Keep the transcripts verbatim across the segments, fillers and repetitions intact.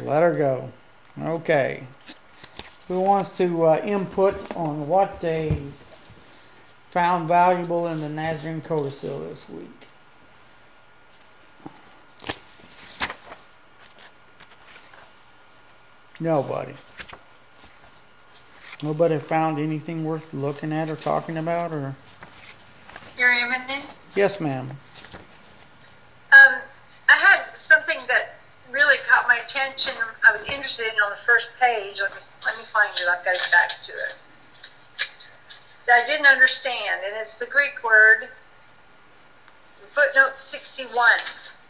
let her go. Okay. Who wants to uh, input on what they found valuable in the Nazarene Codicil this week? Nobody. Nobody found anything worth looking at or talking about, or? Your Eminence? Yes, ma'am. Um, I had something that really caught my attention. I was interested in on the first page. Let me, let me find it. I've got to get back to it. That I didn't understand, and it's the Greek word, footnote sixty-one.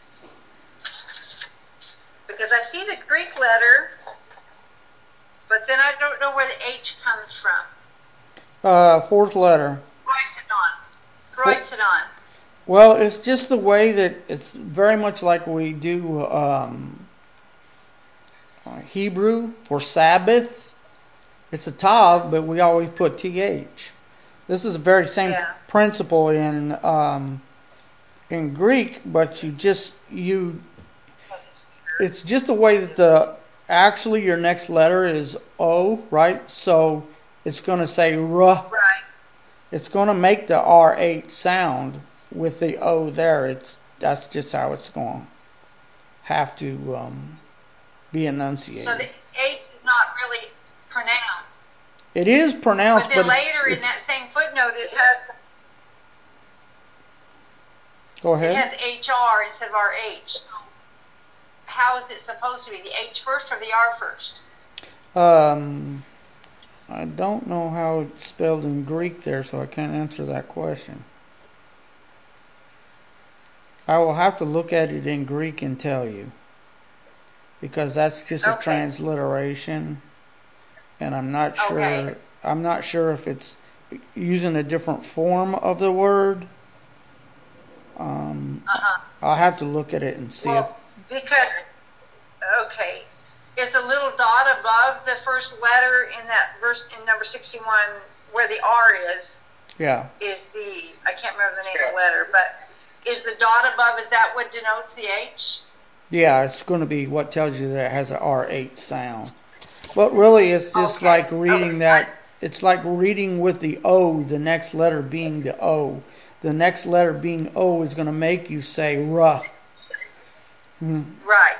Because I see the Greek letter, but then I don't know where the H comes from. Uh, fourth letter. Croitodon. Croitodon. Well, it's just the way that it's very much like we do um, Hebrew for Sabbath. It's a tav, but we always put th. This is the very same yeah. principle in um, in Greek, but you just you. It's just the way that the actually your next letter is O, right? So it's going to say R. Right. It's going to make the R H sound with the O there. It's that's just how it's going to have to um, be enunciated. So the H is not really pronounced. It is pronounced, but then but later it's, in that same footnote it has. Go ahead. It has H R instead of R H. How is it supposed to be? The H first or the R first? Um, I don't know how it's spelled in Greek there, so I can't answer that question. I will have to look at it in Greek and tell you, because that's just okay. a transliteration, and I'm not sure. Okay. I'm not sure if it's using a different form of the word. Um, uh-huh. I'll have to look at it and see well, if. Because okay, is the little dot above the first letter in that verse in number sixty-one where the R is? Yeah. Is the I can't remember the name yeah. of the letter, but is the dot above? Is that what denotes the H? Yeah, it's going to be what tells you that it has an R H sound. But really, it's just okay. like reading okay. that. It's like reading with the O, the next letter being the O. The next letter being O is going to make you say "ruh." Hmm. Right.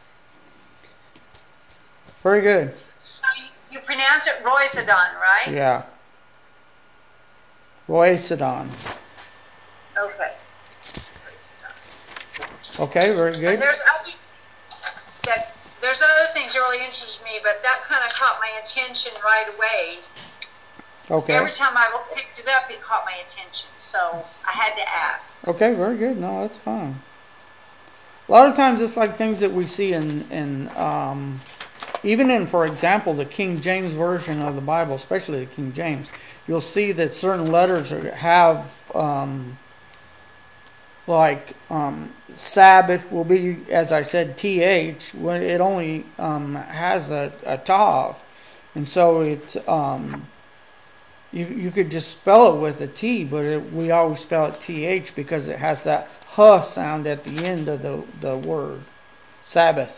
Very good. So you, you pronounce it Roisadon, right? Yeah. Roisadon. Okay. Okay, very good. And there's other, that, there's other things that really interested me, but that kind of caught my attention right away. Okay. Every time I picked it up, it caught my attention, so I had to ask. Okay, very good. No, that's fine. A lot of times it's like things that we see in, in um, even in, for example, the King James Version of the Bible, especially the King James, you'll see that certain letters have, um, like, um, Sabbath will be, as I said, T H, when it only um, has a, a tav. And so it, um, you, you could just spell it with a T, but it, we always spell it T H because it has that huh sound at the end of the, the word, Sabbath.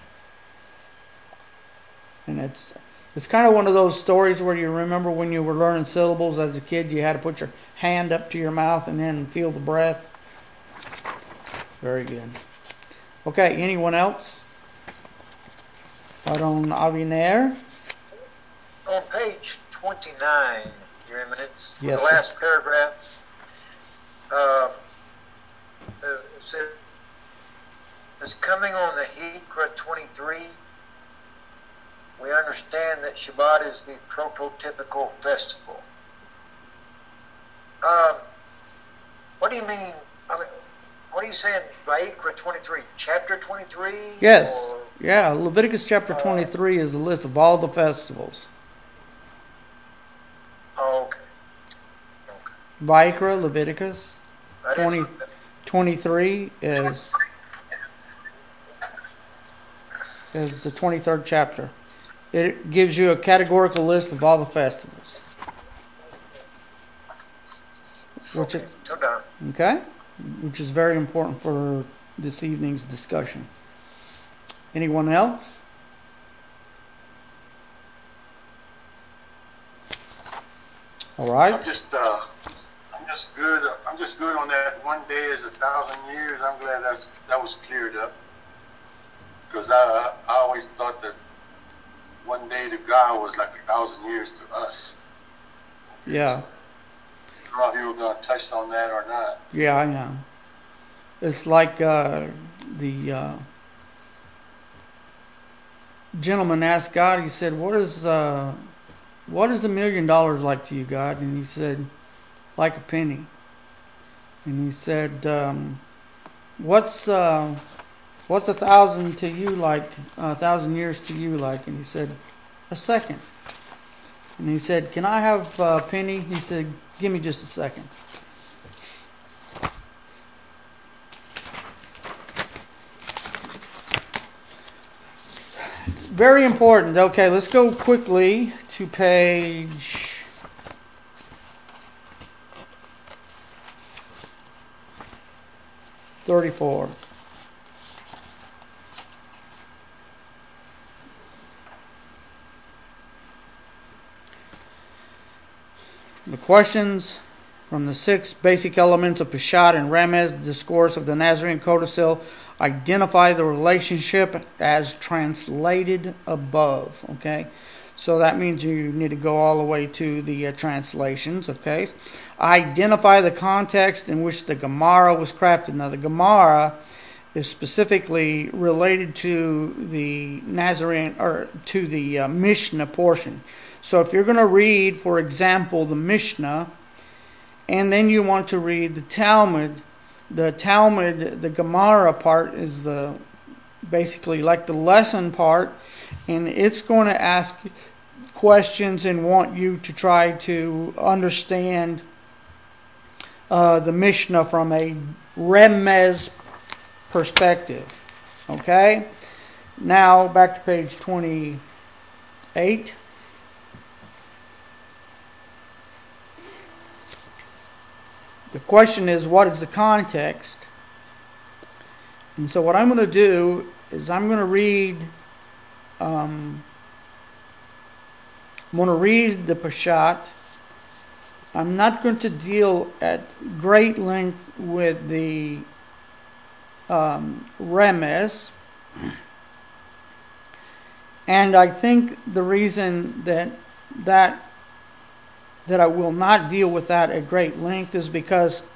And it's it's kind of one of those stories where you remember when you were learning syllables as a kid, you had to put your hand up to your mouth and then feel the breath. Very good. Okay, anyone else? Out on Avinair? On page twenty-nine, Your Eminence, yes, the last sir. paragraph, uh, it says, it's coming on the Hikra twenty-three. We understand that Shabbat is the prototypical festival. Um, what do you mean? I mean, what are you saying? Vayikra twenty-three, chapter twenty-three? Yes. Or, yeah, Leviticus chapter twenty-three uh, is a list of all the festivals. Oh, okay. Okay. Vayikra, Leviticus twenty, twenty-three is is the twenty-third chapter. It gives you a categorical list of all the festivals. Which is, okay? Which is very important for this evening's discussion. Anyone else? All right. I'm just, uh, I'm just good. I'm just good on that. One day is a thousand years. I'm glad that's that was cleared up, because I I always thought that one day to God was like a thousand years to us. Yeah. I don't know if you were going to touch on that or not. Yeah, I know. It's like uh, the uh, gentleman asked God. He said, "What is uh, what is a million dollars like to you, God?" And he said, "Like a penny." And he said, um, "What's uh, what's a thousand to you like? A thousand years to you like?" And he said, "A second." And he said, "Can I have a penny?" He said, "Give me just a second." It's very important. Okay, let's go quickly to page thirty-four. The questions from the six basic elements of Peshat and Remez discourse of the Nazarene Codicil identify the relationship as translated above. Okay, so that means you need to go all the way to the uh, translations. Okay, identify the context in which the Gemara was crafted. Now, the Gemara is specifically related to the Nazarene or to the uh, Mishnah portion. So if you're going to read, for example, the Mishnah, and then you want to read the Talmud, the Talmud, the Gemara part is the basically like the lesson part, and it's going to ask questions and want you to try to understand uh, the Mishnah from a Remez perspective. Okay? Now back to page twenty-eight. The question is, what is the context? And so what I'm going to do is I'm going to read um, I'm going to read the Peshat. I'm not going to deal at great length with the um, Remez. And I think the reason that that that I will not deal with that at great length is because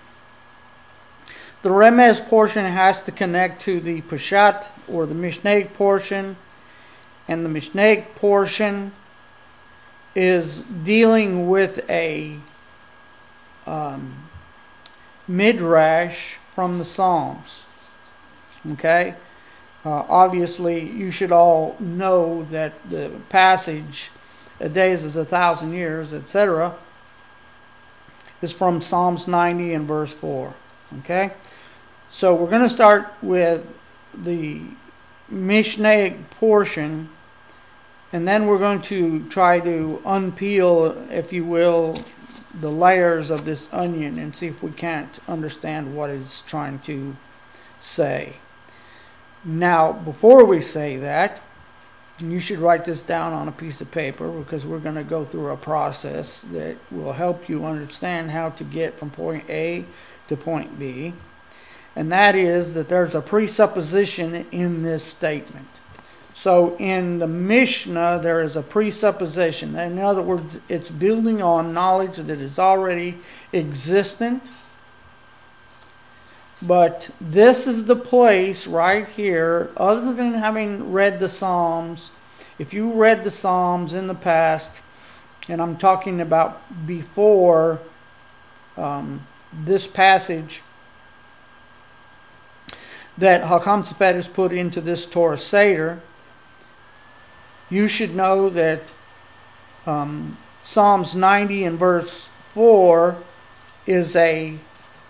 the Remez portion has to connect to the Peshat or the Mishnaic portion, and the Mishnaic portion is dealing with a um, midrash from the Psalms. Okay? Uh, obviously, you should all know that the passage, a day is a thousand years, et cetera, is from Psalms ninety and verse four. Okay? So we're going to start with the Mishnaic portion, and then we're going to try to unpeel, if you will, the layers of this onion and see if we can't understand what it's trying to say. Now, before we say that, you should write this down on a piece of paper, because we're going to go through a process that will help you understand how to get from point A to point B. And that is that there's a presupposition in this statement. So in the Mishnah, there is a presupposition. In other words, it's building on knowledge that is already existent. But this is the place right here, other than having read the Psalms, if you read the Psalms in the past, and I'm talking about before um, this passage that Hakam Tzefet has put into this Torah Seder, you should know that um, Psalms ninety and verse four is a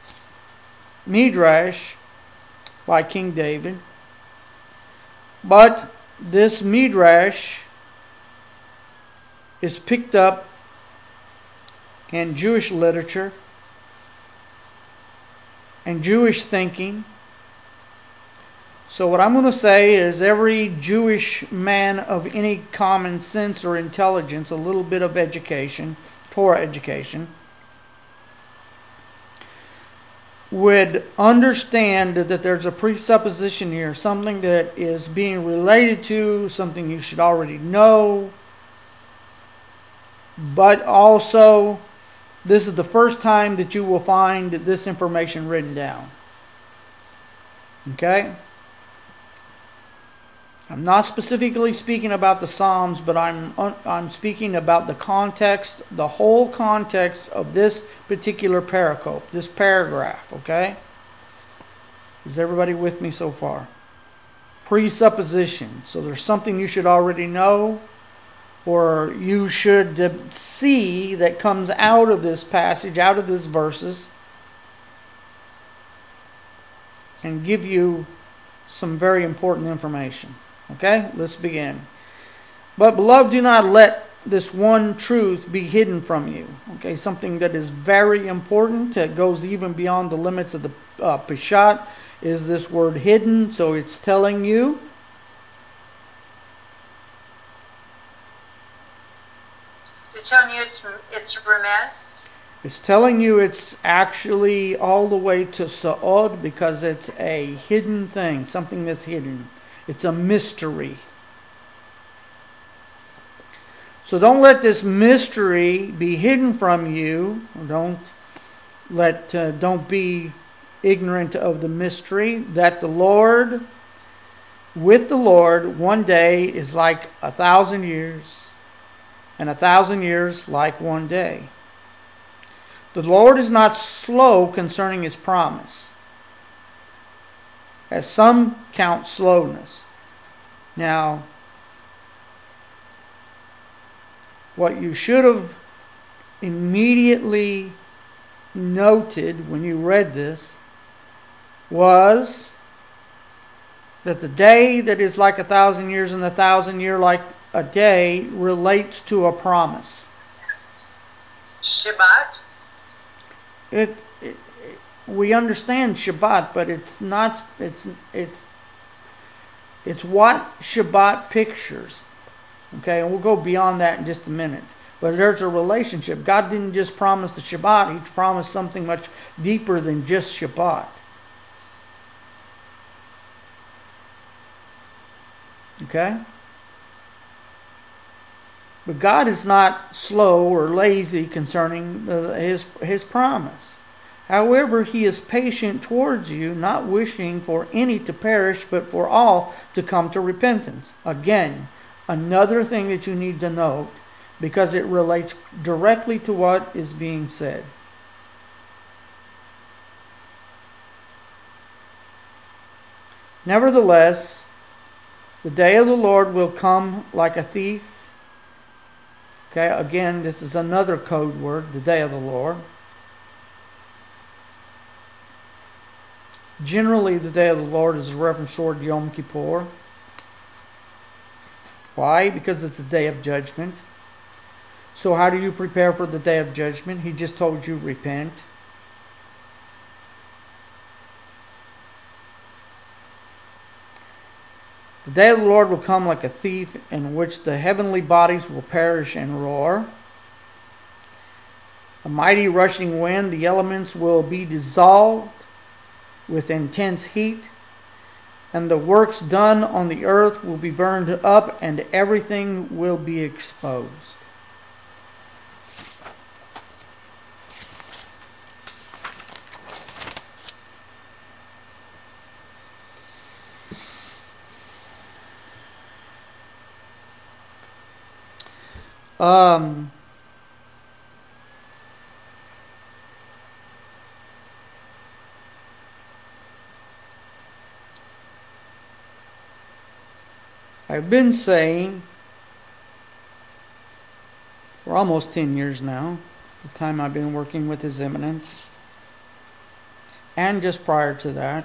Midrash by King David. But this Midrash is picked up in Jewish literature and Jewish thinking. So what I'm going to say is every Jewish man of any common sense or intelligence, a little bit of education, Torah education, would understand that there's a presupposition here, something that is being related to, something you should already know, but also this is the first time that you will find this information written down. Okay? I'm not specifically speaking about the Psalms, but I'm I'm speaking about the context, the whole context of this particular pericope, this paragraph, okay? Is everybody with me so far? Presupposition. So there's something you should already know, or you should see that comes out of this passage, out of these verses, and give you some very important information. Okay, let's begin. But beloved, do not let this one truth be hidden from you. Okay, something that is very important, that goes even beyond the limits of the uh, Peshat, is this word hidden. So it's telling you It's telling you it's it's remez. It's telling you it's actually all the way to Sa'od, because it's a hidden thing, something that's hidden. It's a mystery. So don't let this mystery be hidden from you. Don't let uh, don't be ignorant of the mystery that the Lord, with the Lord, one day is like a thousand years, and a thousand years like one day. The Lord is not slow concerning His promise, as some count slowness. Now, what you should have immediately noted when you read this was that the day that is like a thousand years and the thousand year like a day relates to a promise. Shabbat. It, it, it we understand Shabbat, but it's not. It's it's it's what Shabbat pictures. Okay, and we'll go beyond that in just a minute. But there's a relationship. God didn't just promise the Shabbat; He promised something much deeper than just Shabbat. Okay? But God is not slow or lazy concerning the, his, his promise. However, He is patient towards you, not wishing for any to perish, but for all to come to repentance. Again, another thing that you need to note, because it relates directly to what is being said. Nevertheless, the day of the Lord will come like a thief. Okay, again, this is another code word, the day of the Lord. Generally, the day of the Lord is a reference toward Yom Kippur. Why? Because it's a day of judgment. So how do you prepare for the day of judgment? He just told you, repent. The day of the Lord will come like a thief, in which the heavenly bodies will perish and roar. A mighty rushing wind, the elements will be dissolved with intense heat, and the works done on the earth will be burned up, and everything will be exposed. Um, I've been saying for almost ten years now, the time I've been working with His Eminence, and just prior to that,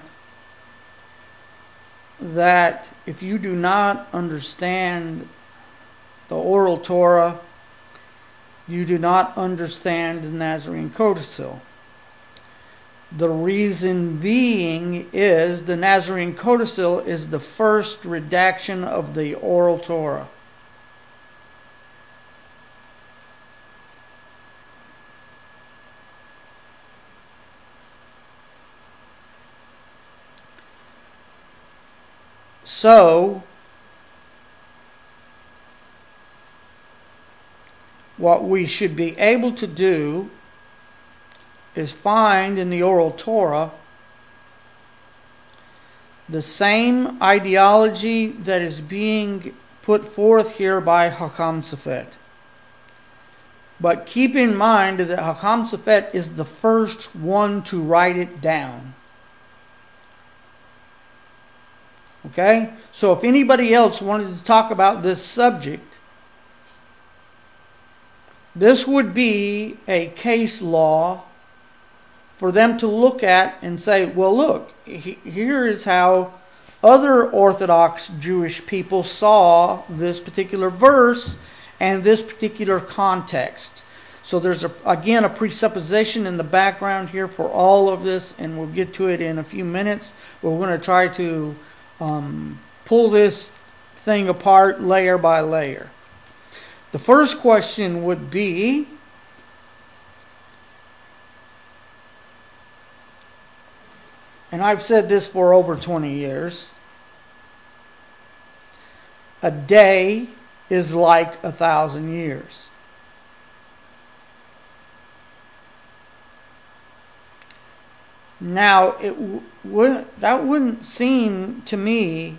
that if you do not understand the oral Torah, you do not understand the Nazarene Codicil. The reason being is the Nazarene Codicil is the first redaction of the oral Torah. So, what we should be able to do is find in the Oral Torah the same ideology that is being put forth here by Hakam Safet. But keep in mind that Hakam Safet is the first one to write it down. Okay? So if anybody else wanted to talk about this subject, this would be a case law for them to look at and say, well, look, here is how other Orthodox Jewish people saw this particular verse and this particular context. So there's, a, again, a presupposition in the background here for all of this, and we'll get to it in a few minutes. We're going to try to um, pull this thing apart layer by layer. The first question would be, and I've said this for over twenty years, a day is like a thousand years. Now, it w- that wouldn't seem to me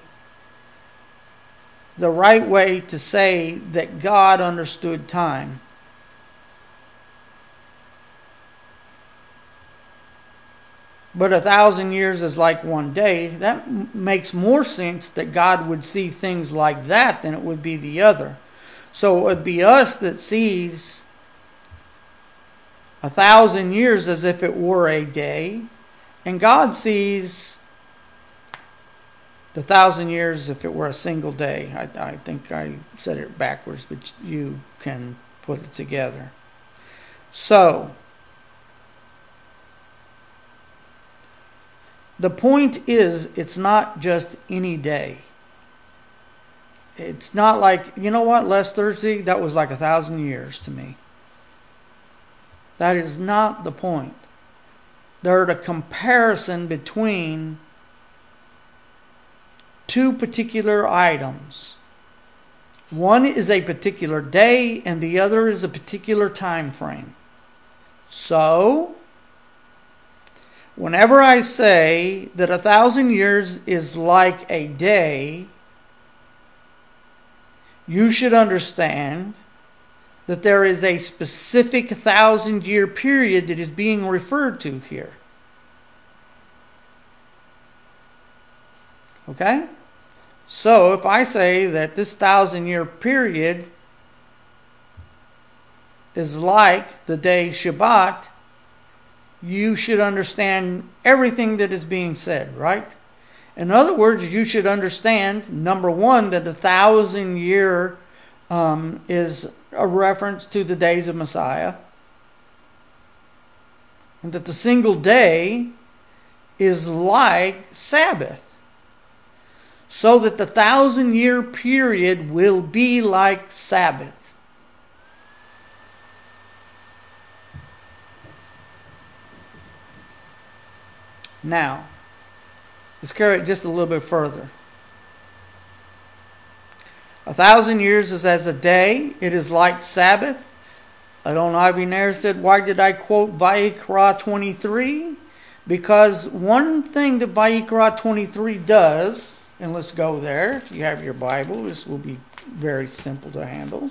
the right way to say that God understood time. But a thousand years is like one day. That m- makes more sense that God would see things like that than it would be the other. So it would be us that sees a thousand years as if it were a day, and God sees the thousand years if it were a single day. I, I think I said it backwards, but you can put it together. So, the point is, it's not just any day. It's not like, you know what, last Thursday, that was like a thousand years to me. That is not the point. There's a comparison between two particular items. One is a particular day, and the other is a particular time frame. So, whenever I say that a thousand years is like a day, you should understand that there is a specific thousand year period that is being referred to here. Okay? So if I say that this thousand year period is like the day Shabbat, you should understand everything that is being said, right? In other words, you should understand, number one, that the thousand year um, is a reference to the days of Messiah, and that the single day is like Sabbath. So that the thousand year period will be like Sabbath. Now, let's carry it just a little bit further. A thousand years is as a day. It is like Sabbath. Adon Ivy Nair said, why did I quote Vayikra twenty-three? Because one thing that Vayikra twenty-three does, and let's go there. If you have your Bible, this will be very simple to handle.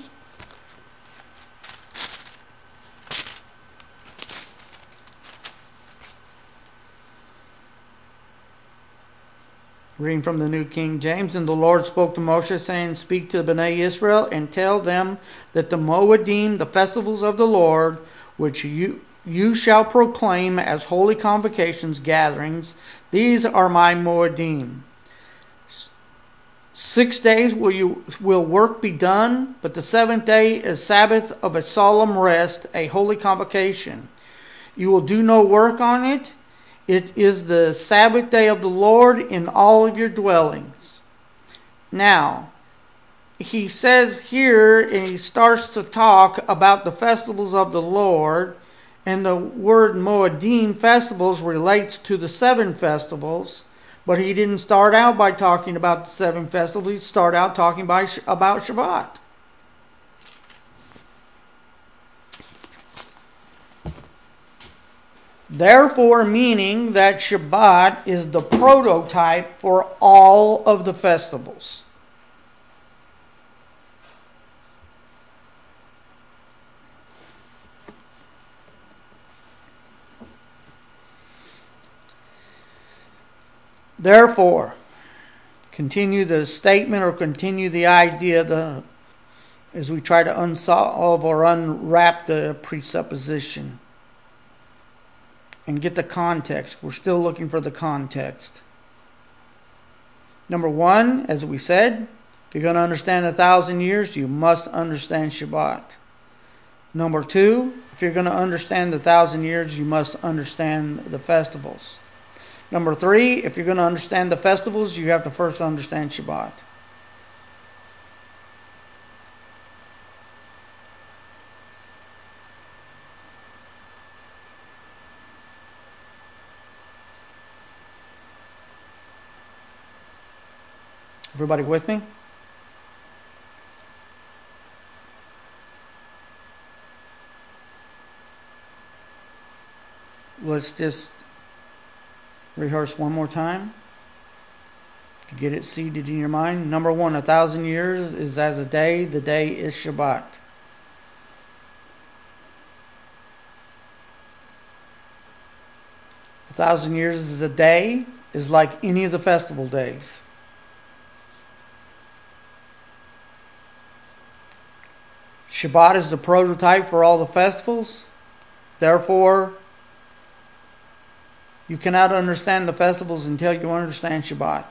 Reading from the New King James, and the Lord spoke to Moshe, saying, speak to the Bnei Israel, and tell them that the Moedim, the festivals of the Lord, which you you shall proclaim as holy convocations, gatherings, these are my Moedim. Six days will you will work be done, but the seventh day is Sabbath of a solemn rest, a holy convocation. You will do no work on it. It is the Sabbath day of the Lord in all of your dwellings. Now, he says here, and he starts to talk about the festivals of the Lord, and the word Moedim, festivals, relates to the seven festivals, But he didn't start out by talking about the seven festivals. He started out talking by, about Shabbat. Therefore, meaning that Shabbat is the prototype for all of the festivals. Therefore, continue the statement or continue the idea the, as we try to unsolve or unwrap the presupposition and get the context. We're still looking for the context. Number one, as we said, if you're going to understand a thousand years, you must understand Shabbat. Number two, if you're going to understand the thousand years, you must understand the festivals. Number three, if you're going to understand the festivals, you have to first understand Shabbat. Everybody with me? Let's just rehearse one more time to get it seated in your mind. Number one, a thousand years is as a day. The day is Shabbat. A thousand years is a day, is like any of the festival days. Shabbat is the prototype for all the festivals. Therefore, you cannot understand the festivals until you understand Shabbat.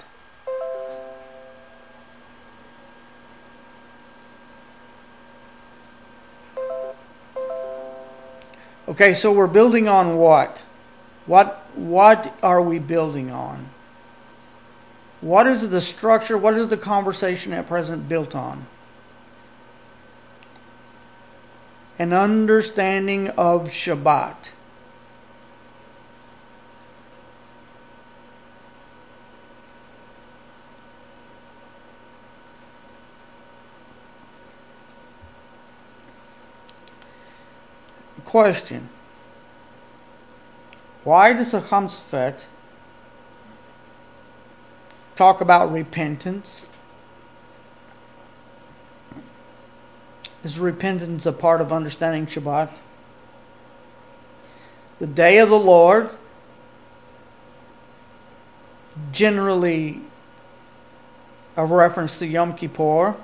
Okay, so we're building on what? What what are we building on? What is the structure? What is the conversation at present built on? An understanding of Shabbat. Question. Why does the Chacham Sofet talk about repentance? Is repentance a part of understanding Shabbat? The day of the Lord, generally a reference to Yom Kippur.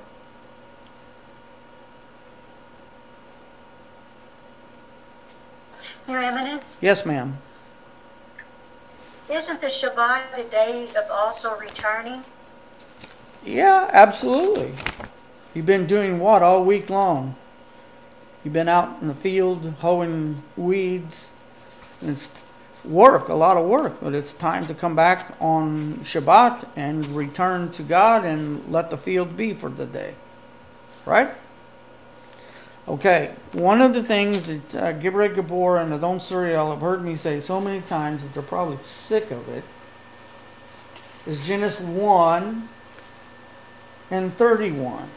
Your Eminence? Yes, ma'am. Isn't the Shabbat a day of also returning? Yeah, absolutely. You've been doing what all week long? You've been out in the field hoeing weeds. It's work, a lot of work, but it's time to come back on Shabbat and return to God and let the field be for the day. Right? Okay, one of the things that uh, Gibbor Gabor and Adon Suriel have heard me say so many times that they're probably sick of it is Genesis one and thirty-one.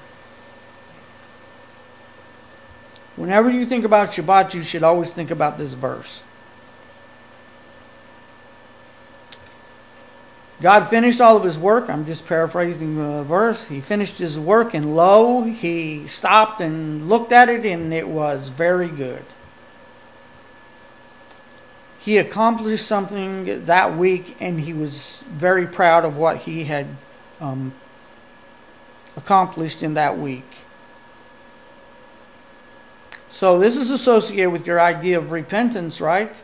Whenever you think about Shabbat, you should always think about this verse. God finished all of his work. I'm just paraphrasing the verse. He finished his work, and lo, he stopped and looked at it, and it was very good. He accomplished something that week, and he was very proud of what he had um, accomplished in that week. So this is associated with your idea of repentance, right?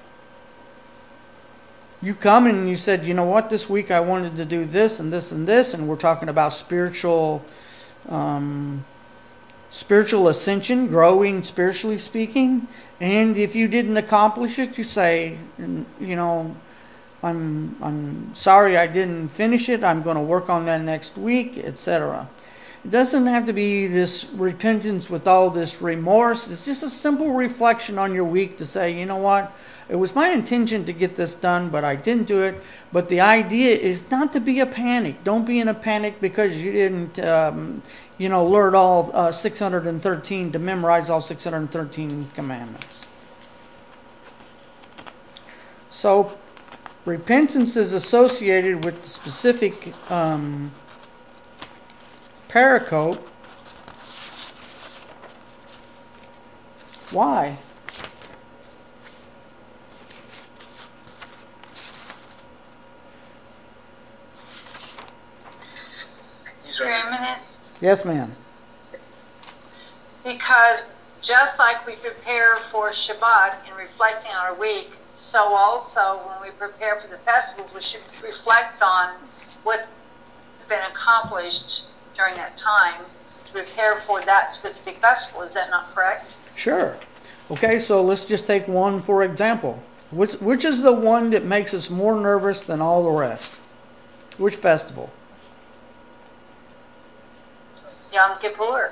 You come and you said, you know what, this week I wanted to do this and this and this, and we're talking about spiritual um, spiritual ascension, growing spiritually speaking. And if you didn't accomplish it, you say, you know, I'm I'm sorry I didn't finish it. I'm going to work on that next week, et cetera. It doesn't have to be this repentance with all this remorse. It's just a simple reflection on your week to say, you know what? It was my intention to get this done, but I didn't do it. But the idea is not to be a panic. Don't be in a panic because you didn't, um, you know, learn all uh, six hundred thirteen, to memorize all six hundred thirteen commandments. So, repentance is associated with the specific um, pericope. Why? Preeminence. Yes, ma'am. Because just like we prepare for Shabbat in reflecting on our week, so also when we prepare for the festivals, we should reflect on what's been accomplished during that time to prepare for that specific festival. Is that not correct? Sure. Okay, so let's just take one for example. Which, which is the one that makes us more nervous than all the rest? Which festival? Yom Kippur.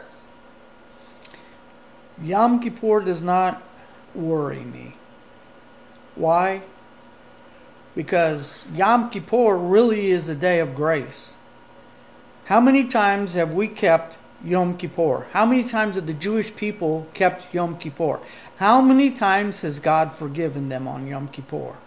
Yom Kippur does not worry me. Why? Because Yom Kippur really is a day of grace. How many times have we kept Yom Kippur? How many times have the Jewish people kept Yom Kippur? How many times has God forgiven them on Yom Kippur?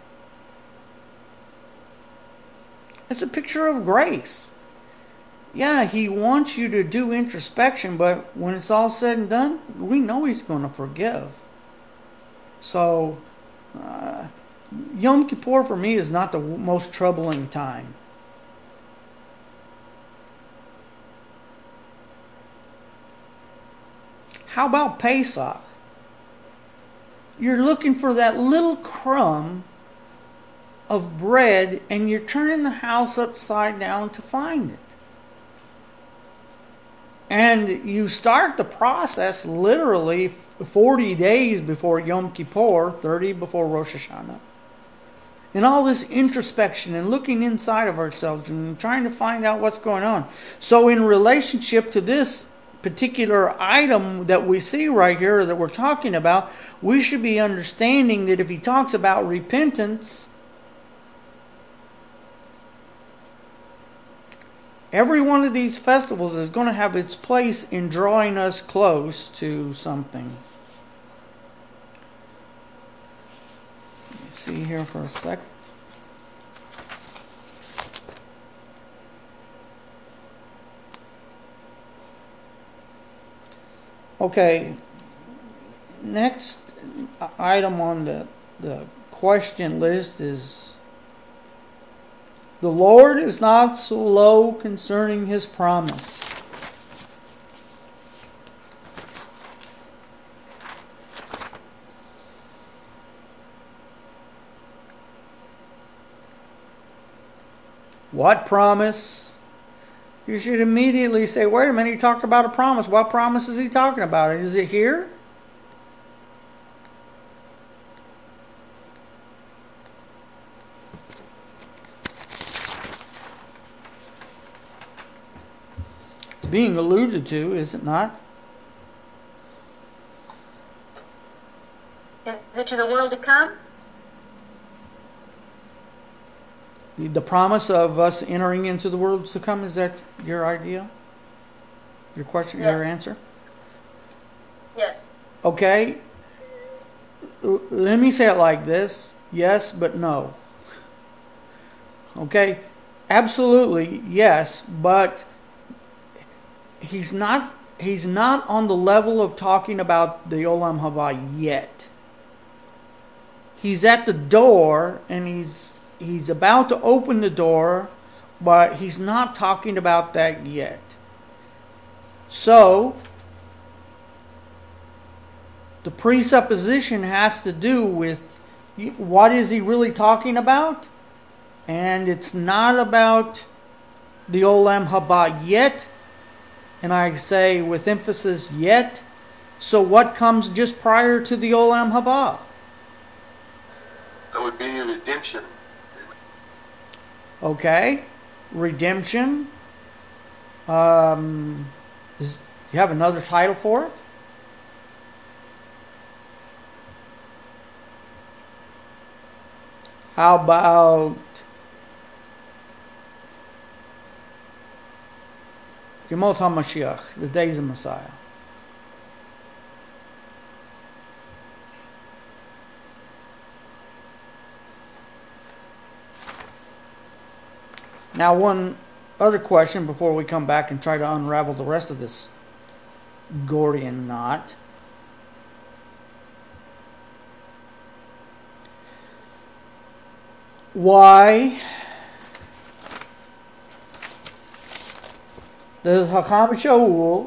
It's a picture of grace. Yeah, He wants you to do introspection, but when it's all said and done, we know He's going to forgive. So, uh, Yom Kippur for me is not the most troubling time. How about Pesach? You're looking for that little crumb of bread and you're turning the house upside down to find it. And you start the process literally forty days before Yom Kippur, thirty before Rosh Hashanah. And all this introspection and looking inside of ourselves and trying to find out what's going on. So in relationship to this particular item that we see right here that we're talking about, we should be understanding that if he talks about repentance, every one of these festivals is going to have its place in drawing us close to something. Let me see here for a second. Okay, next item on the, the question list is, the Lord is not slow concerning His promise. What promise? You should immediately say, wait a minute, he talked about a promise. What promise is he talking about? Is it here? It's being alluded to, is it not? Is it to the world to come? The promise of us entering into the world to come, is that your idea? Your question, Yes. your answer? Yes. Okay. L- let me say it like this. Yes, but no. Okay. Absolutely, yes, but he's not he's not on the level of talking about the Olam Haba yet. He's at the door and he's He's about to open the door, but he's not talking about that yet. So, the presupposition has to do with what is he really talking about? And it's not about the Olam Haba yet. And I say with emphasis yet. So what comes just prior to the Olam Haba? That would be redemption. Okay, redemption. Um, is you have another title for it? How about Yemot HaMashiach, the days of Messiah? Now, one other question before we come back and try to unravel the rest of this Gordian knot. Why does Hakam Shaul,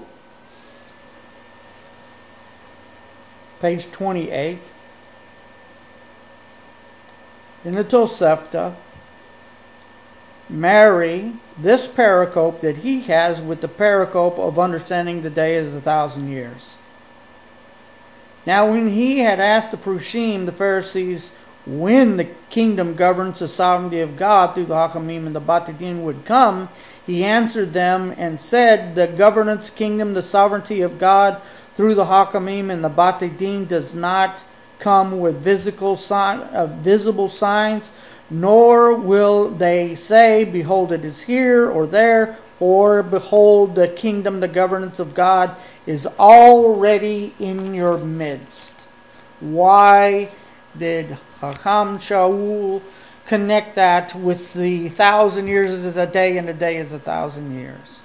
page twenty-eight, in the Tosefta, marry this pericope that he has with the pericope of understanding the day as a thousand years? Now, when he had asked the Prushim, the Pharisees, when the kingdom governs the sovereignty of God through the Hakamim and the Batidin would come, he answered them and said, the governance, kingdom, the sovereignty of God through the Hakamim and the Batidin does not come with physical sign, uh, visible signs, nor will they say, behold, it is here or there, for behold, the kingdom, the governance of God is already in your midst. Why did Hakam Shaul connect that with the thousand years is a day and a day is a thousand years?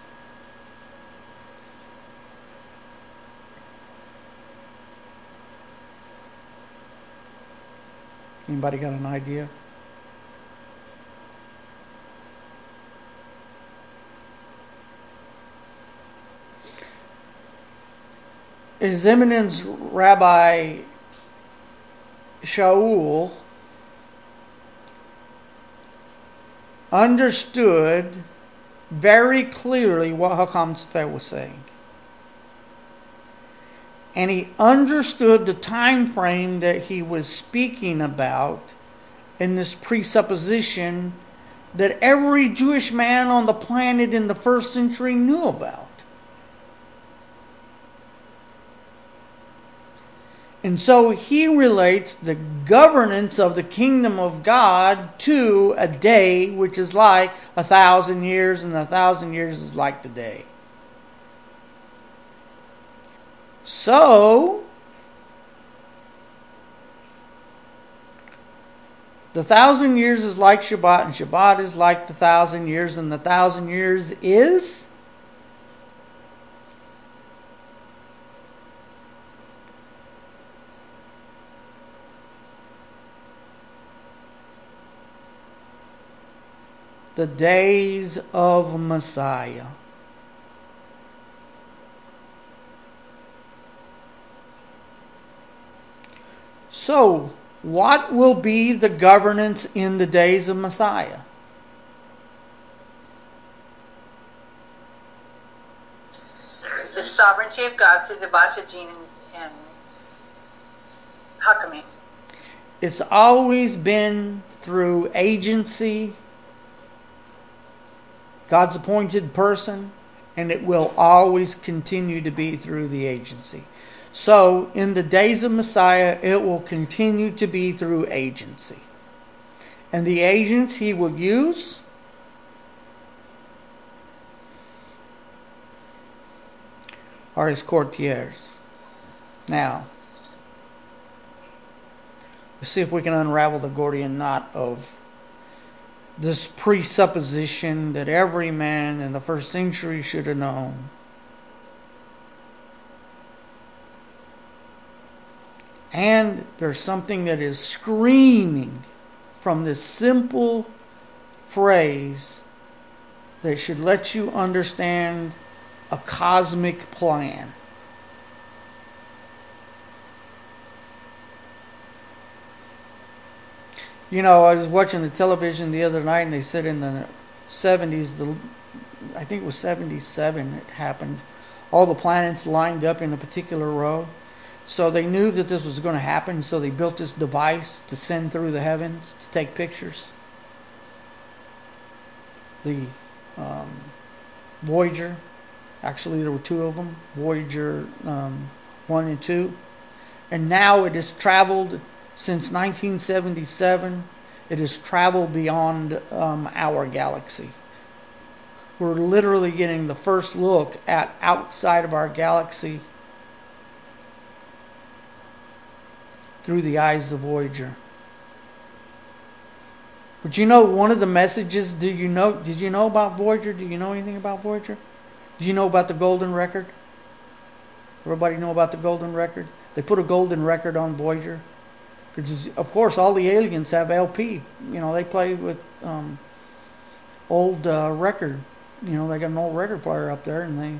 Anybody got an idea? His Eminence Rabbi Shaul understood very clearly what Hakam Tzefeh was saying. And he understood the time frame that he was speaking about in this presupposition that every Jewish man on the planet in the first century knew about. And so he relates the governance of the kingdom of God to a day, which is like a thousand years, and a thousand years is like the day. So, the thousand years is like Shabbat, and Shabbat is like the thousand years, and the thousand years is the days of Messiah. So, what will be the governance in the days of Messiah? The sovereignty of God through the Batidin and Hakamim. It's always been through agency, God's appointed person, and it will always continue to be through the agency. So, in the days of Messiah, it will continue to be through agency. And the agents he will use are his courtiers. Now, let's see if we can unravel the Gordian knot of this presupposition that every man in the first century should have known. And there's something that is screaming from this simple phrase that should let you understand a cosmic plan. You know, I was watching the television the other night, and they said in the seventies, the I think it was seventy-seven it happened, all the planets lined up in a particular row. So they knew that this was going to happen, so they built this device to send through the heavens to take pictures. The um, Voyager. Actually, there were two of them, Voyager um, one and two. And now it has traveled since nineteen seventy-seven. It has traveled beyond um, our galaxy. We're literally getting the first look at outside of our galaxy through the eyes of Voyager. But you know, one of the messages, do you know, did you know about Voyager? Do you know anything about Voyager? Do you know about the Golden Record? Everybody know about the Golden Record? They put a Golden Record on Voyager. Because, of course, all the aliens have L P. You know, they play with um, old uh, record. You know, they got an old record player up there, and they...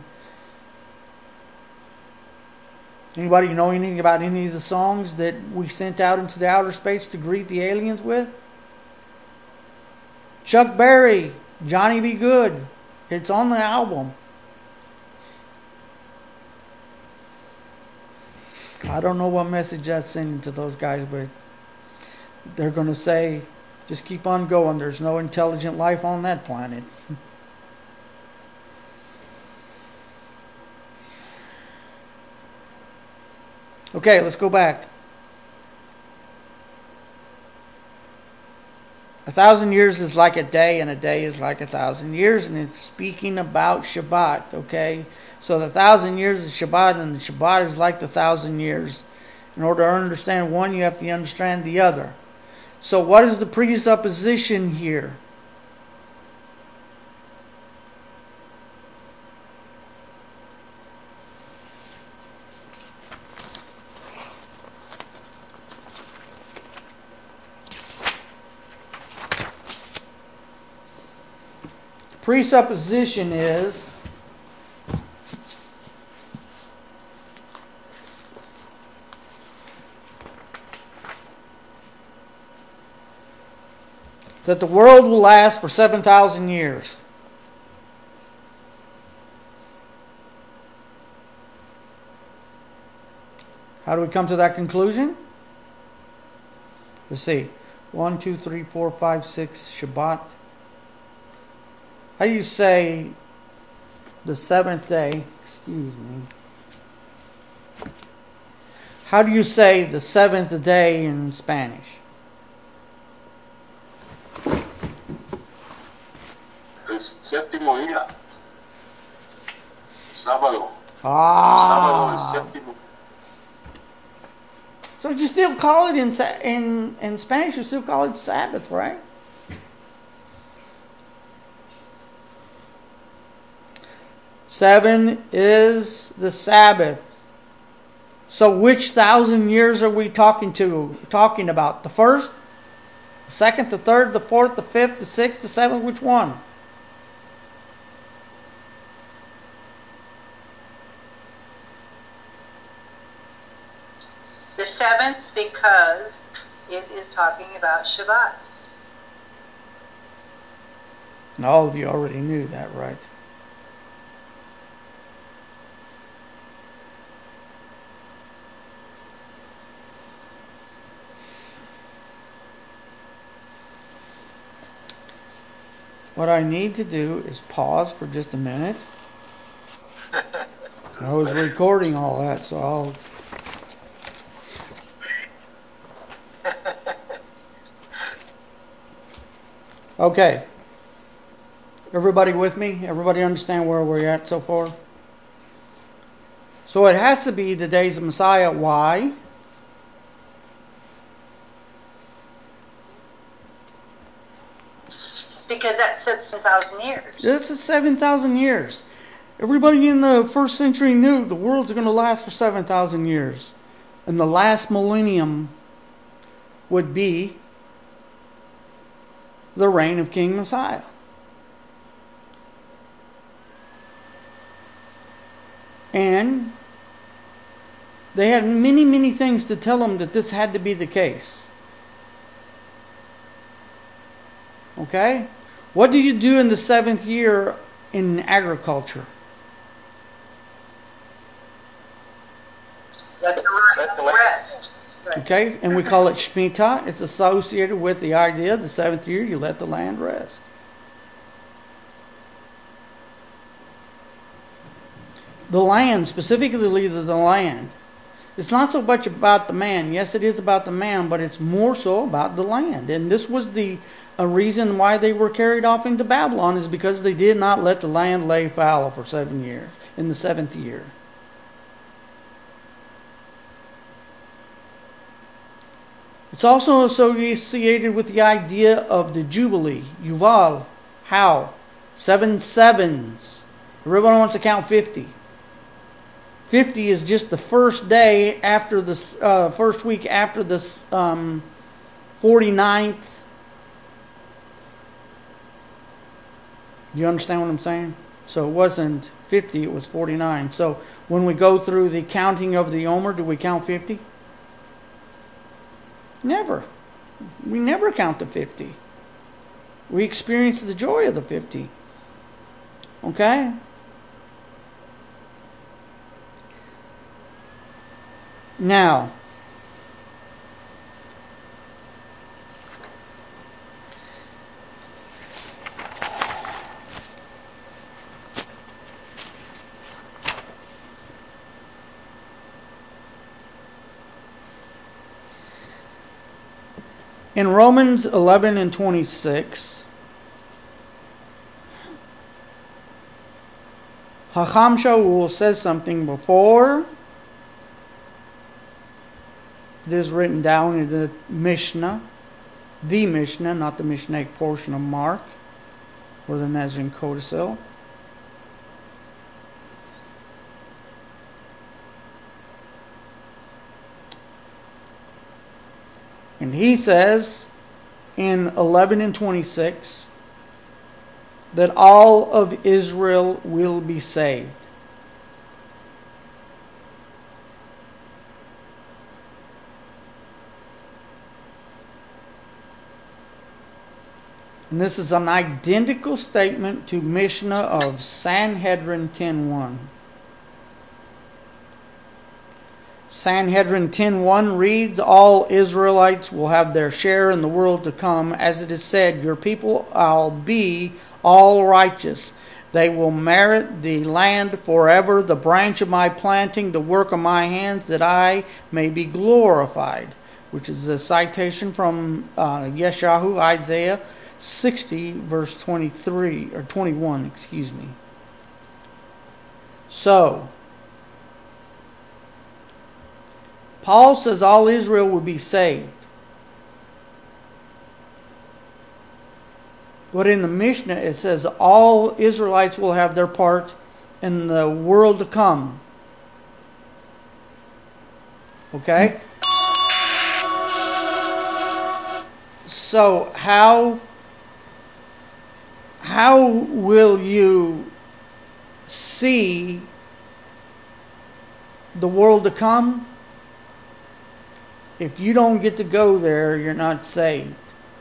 Anybody know anything about any of the songs that we sent out into the outer space to greet the aliens with? Chuck Berry, Johnny B. Good. It's on the album. I don't know what message that's sending to those guys, but they're going to say, just keep on going. There's no intelligent life on that planet. Okay, let's go back. A thousand years is like a day, and a day is like a thousand years, and it's speaking about Shabbat, okay? So the thousand years is Shabbat, and the Shabbat is like the thousand years. In order to understand one, you have to understand the other. So what is the presupposition here? Presupposition is that the world will last for seven thousand years. How do we come to that conclusion? Let's see. One, two, three, four, five, six, Shabbat. How do you say the seventh day? Excuse me. How do you say the seventh day in Spanish? El séptimo día. Sábado. Ah. Sábado, el séptimo. So you still call it in in in Spanish? You still call it Sabbath, right? Seven is the Sabbath. So which thousand years are we talking to? Talking about the first, the second, the third, the fourth, the fifth, the sixth, the seventh. Which one? The seventh, because it is talking about Shabbat. All of you already knew that, right? What I need to do is pause for just a minute. I was recording all that, so I'll... Okay. Everybody with me? Everybody understand where we're at so far? So it has to be the days of Messiah. Why? Because that's seven thousand years. This is seven thousand years. Everybody in the first century knew the world's going to last for seven thousand years. And the last millennium would be the reign of King Messiah. And they had many, many things to tell them that this had to be the case. Okay? What do you do in the seventh year in agriculture? Let the, Let the rest. Okay? And we call it Shemitah. It's associated with the idea the seventh year you let the land rest. the land, specifically the, the land. It's not so much about the man. Yes, it is about the man, but it's more so about the land. And this was the a reason why they were carried off into Babylon, is because they did not let the land lay fallow for seven years, in the seventh year. It's also associated with the idea of the Jubilee. Yuval, how? Seven sevens. Everyone wants to count fifty. fifty is just the first day after the uh, first week after the um, forty-ninth. You understand what I'm saying? So it wasn't fifty, it was forty-nine. So when we go through the counting of the Omer, do we count fifty? Never. We never count the fifty. We experience the joy of the fifty. Okay? Now, in Romans eleven and twenty-six, Hacham Shaul says something before it is written down in the Mishnah, the Mishnah, not the Mishnaic portion of Mark or the Nazarene Codicil. And he says in eleven and twenty-six that all of Israel will be saved. And this is an identical statement to Mishnah of Sanhedrin ten one. Sanhedrin ten one reads, all Israelites will have their share in the world to come. As it is said, your people will be all righteous. They will merit the land forever, the branch of my planting, the work of my hands, that I may be glorified. Which is a citation from uh, Yeshayahu, Isaiah sixty, verse twenty-three, or twenty-one, excuse me. So, Paul says all Israel will be saved. But in the Mishnah it says all Israelites will have their part in the world to come. Okay? So how how will you see the world to come? If you don't get to go there, you're not saved.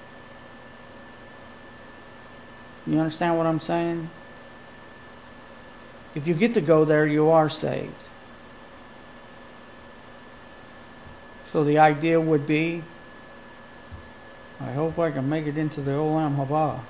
You understand what I'm saying? If you get to go there, you are saved. So the idea would be, I hope I can make it into the Olam Haba.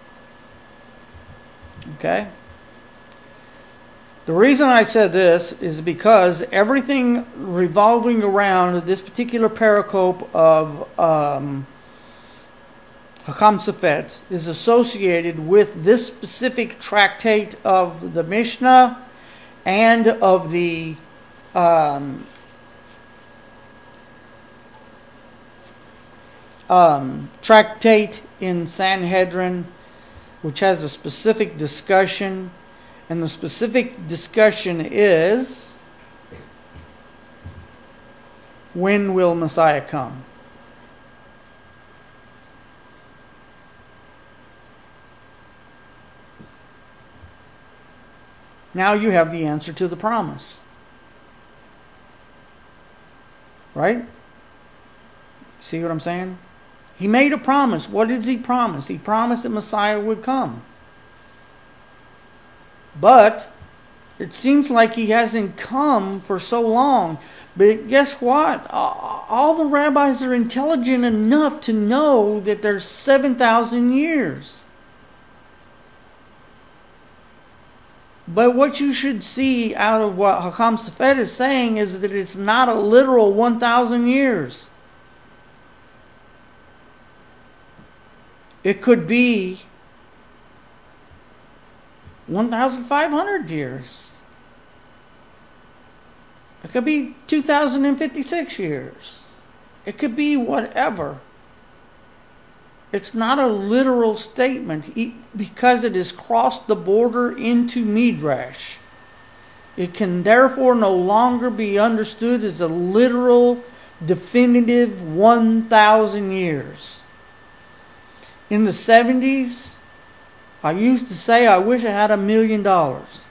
Okay? The reason I said this is because everything revolving around this particular pericope of um, Hacham Sofetz is associated with this specific tractate of the Mishnah and of the um, um, tractate in Sanhedrin, which has a specific discussion. And the specific discussion is, when will Messiah come? Now you have the answer to the promise. Right? See what I'm saying? He made a promise. What did he promise? He promised that Messiah would come. But it seems like he hasn't come for so long. But guess what? All the rabbis are intelligent enough to know that there's seven thousand years. But what you should see out of what Hakam Safed is saying is that it's not a literal one thousand years. It could be one thousand five hundred years. It could be two thousand fifty-six years. It could be whatever. It's not a literal statement because it has crossed the border into Midrash. It can therefore no longer be understood as a literal, definitive one thousand years. In the seventies, I used to say I wish I had a million dollars.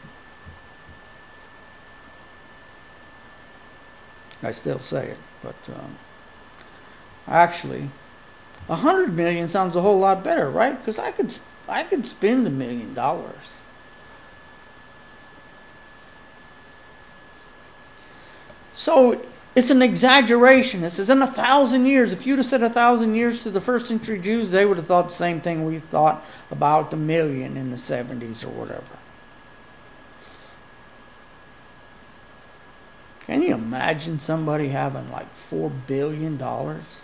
I still say it, but um, actually, a hundred million sounds a whole lot better, right? Because I could I could spend a million dollars. So it's an exaggeration. This is in a thousand years. If you'd have said a thousand years to the first century Jews, they would have thought the same thing we thought about the million in the seventies or whatever. Can you imagine somebody having like four billion dollars?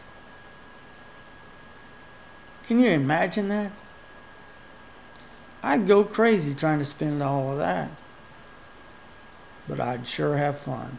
Can you imagine that? I'd go crazy trying to spend all of that. But I'd sure have fun.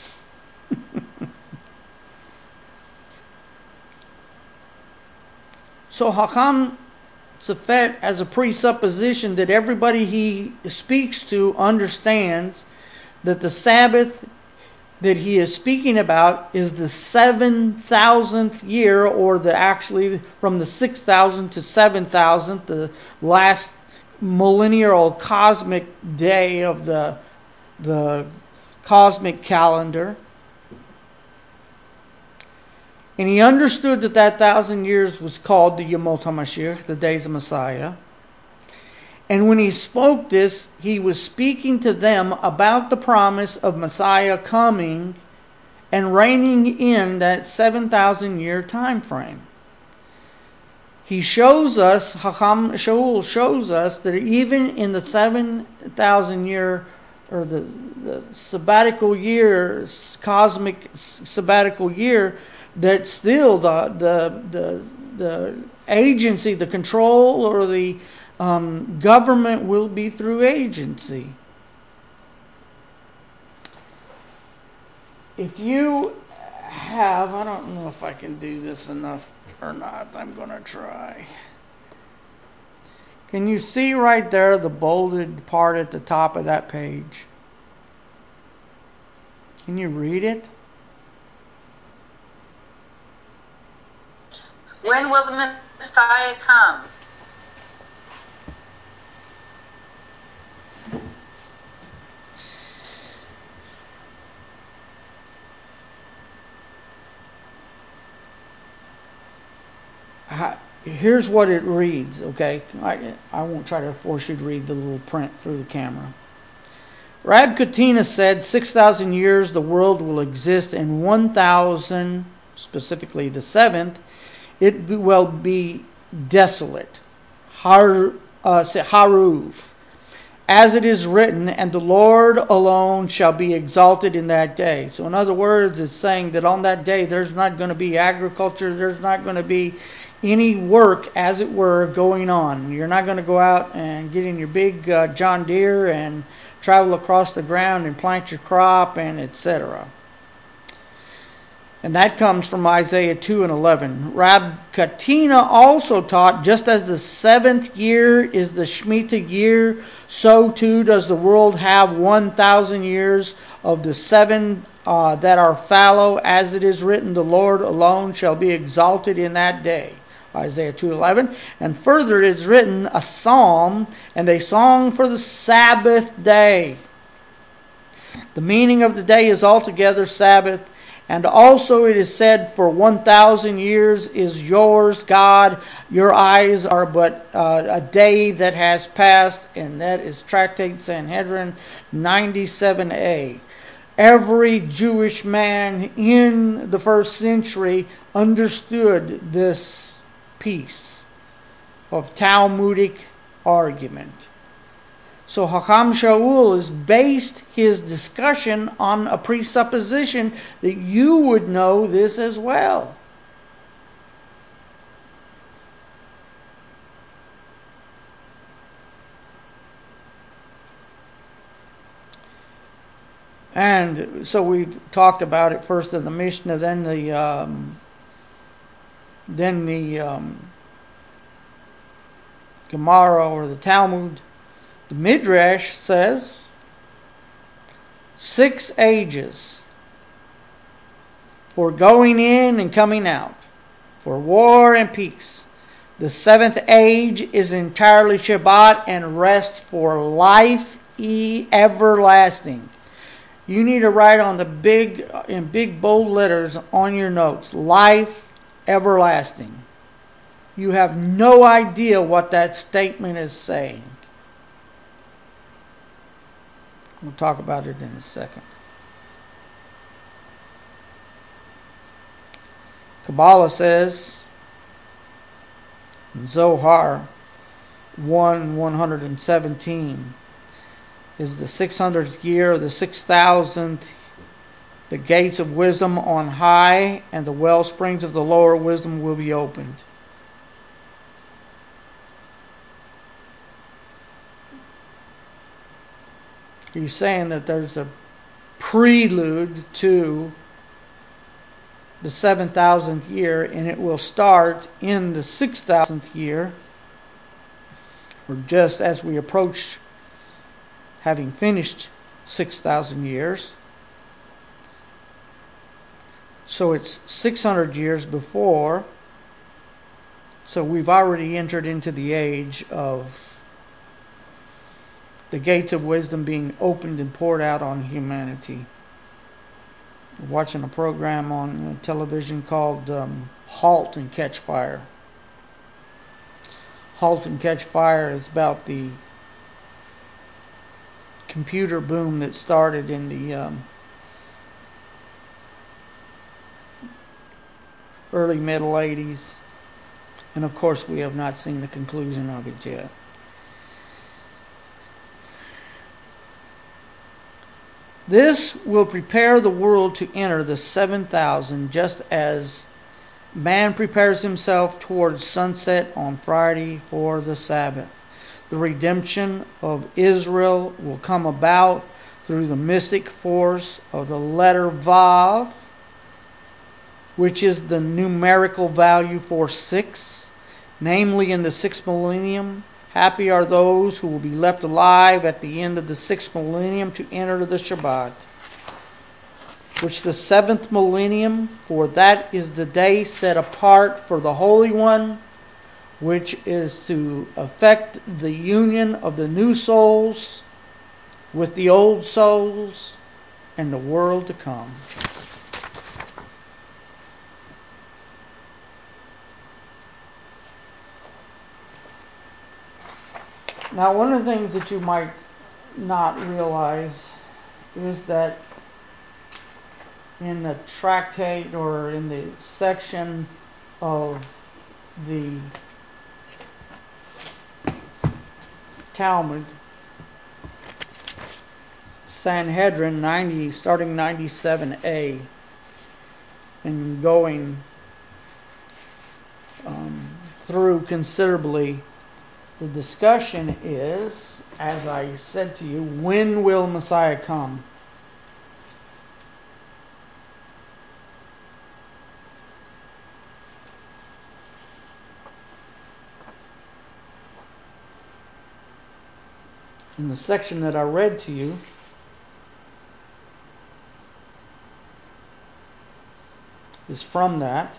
So Hakam Safed has a presupposition that everybody he speaks to understands that the Sabbath that he is speaking about is the seven thousandth year, or the actually from the six thousand to seven thousand, the last millennial cosmic day of the the cosmic calendar. And he understood that that thousand years was called the Yemot HaMashiach, the days of Messiah. And when he spoke this, he was speaking to them about the promise of Messiah coming and reigning in that seven thousand year time frame. He shows us, Hakam Shaul shows us that even in the seven thousand year, or the, the sabbatical year, cosmic sabbatical year, that still the the the, the agency, the control, or the um, government will be through agency. If you have, I don't know if I can do this enough or not. I'm going to try. Can you see right there the bolded part at the top of that page? Can you read it? When will the Messiah come? Here's what it reads, okay? I, I won't try to force you to read the little print through the camera. Rab Katina said six thousand years the world will exist, and one thousand, specifically the seventh, it will be desolate. Har, uh, Haruv. As it is written, and the Lord alone shall be exalted in that day. So in other words, it's saying that on that day there's not going to be agriculture, there's not going to be any work, as it were, going on. You're not going to go out and get in your big uh, John Deere and travel across the ground and plant your crop and et cetera. And that comes from Isaiah two and eleven. Rab Katina also taught, just as the seventh year is the Shemitah year, so too does the world have one thousand years of the seven uh, that are fallow, as it is written, the Lord alone shall be exalted in that day. Isaiah two eleven. And further it is written, a psalm and a song for the Sabbath day. The meaning of the day is altogether Sabbath. And also it is said, for one thousand years is yours, God. Your eyes are but uh, a day that has passed. And that is Tractate Sanhedrin ninety-seven a. Every Jewish man in the first century understood this piece of Talmudic argument. So Hakam Shaul has based his discussion on a presupposition that you would know this as well. And so we've talked about it first in the Mishnah, then the um, then the um, Gemara or the Talmud. The Midrash says six ages for going in and coming out, for war and peace. The seventh age is entirely Shabbat and rest for life e everlasting. You need to write on the big, in big bold letters on your notes, life everlasting. You have no idea what that statement is saying. We'll talk about it in a second. Kabbalah says in Zohar one one hundred seventeen is the six hundredth year, the six thousandth, the gates of wisdom on high, and the well springs of the lower wisdom will be opened. He's saying that there's a prelude to the seven thousandth year, and it will start in the six thousandth year, or just as we approach having finished six thousand years. So it's six hundred years before. So we've already entered into the age of the gates of wisdom being opened and poured out on humanity. We're watching a program on television called um, Halt and Catch Fire. Halt and Catch Fire is about the computer boom that started in the um, early middle eighties, and of course we have not seen the conclusion of it yet. This will prepare the world to enter the seven thousand, just as man prepares himself towards sunset on Friday for the Sabbath. The redemption of Israel will come about through the mystic force of the letter Vav, which is the numerical value for six, namely in the sixth millennium. Happy are those who will be left alive at the end of the sixth millennium to enter the Shabbat, which the seventh millennium, for that is the day set apart for the Holy One, which is to effect the union of the new souls with the old souls and the world to come. Now, one of the things that you might not realize is that in the tractate or in the section of the Talmud, Sanhedrin ninety, starting ninety-seven A, and going um, through considerably, the discussion is, as I said to you, when will Messiah come? In the section that I read to you, is from that.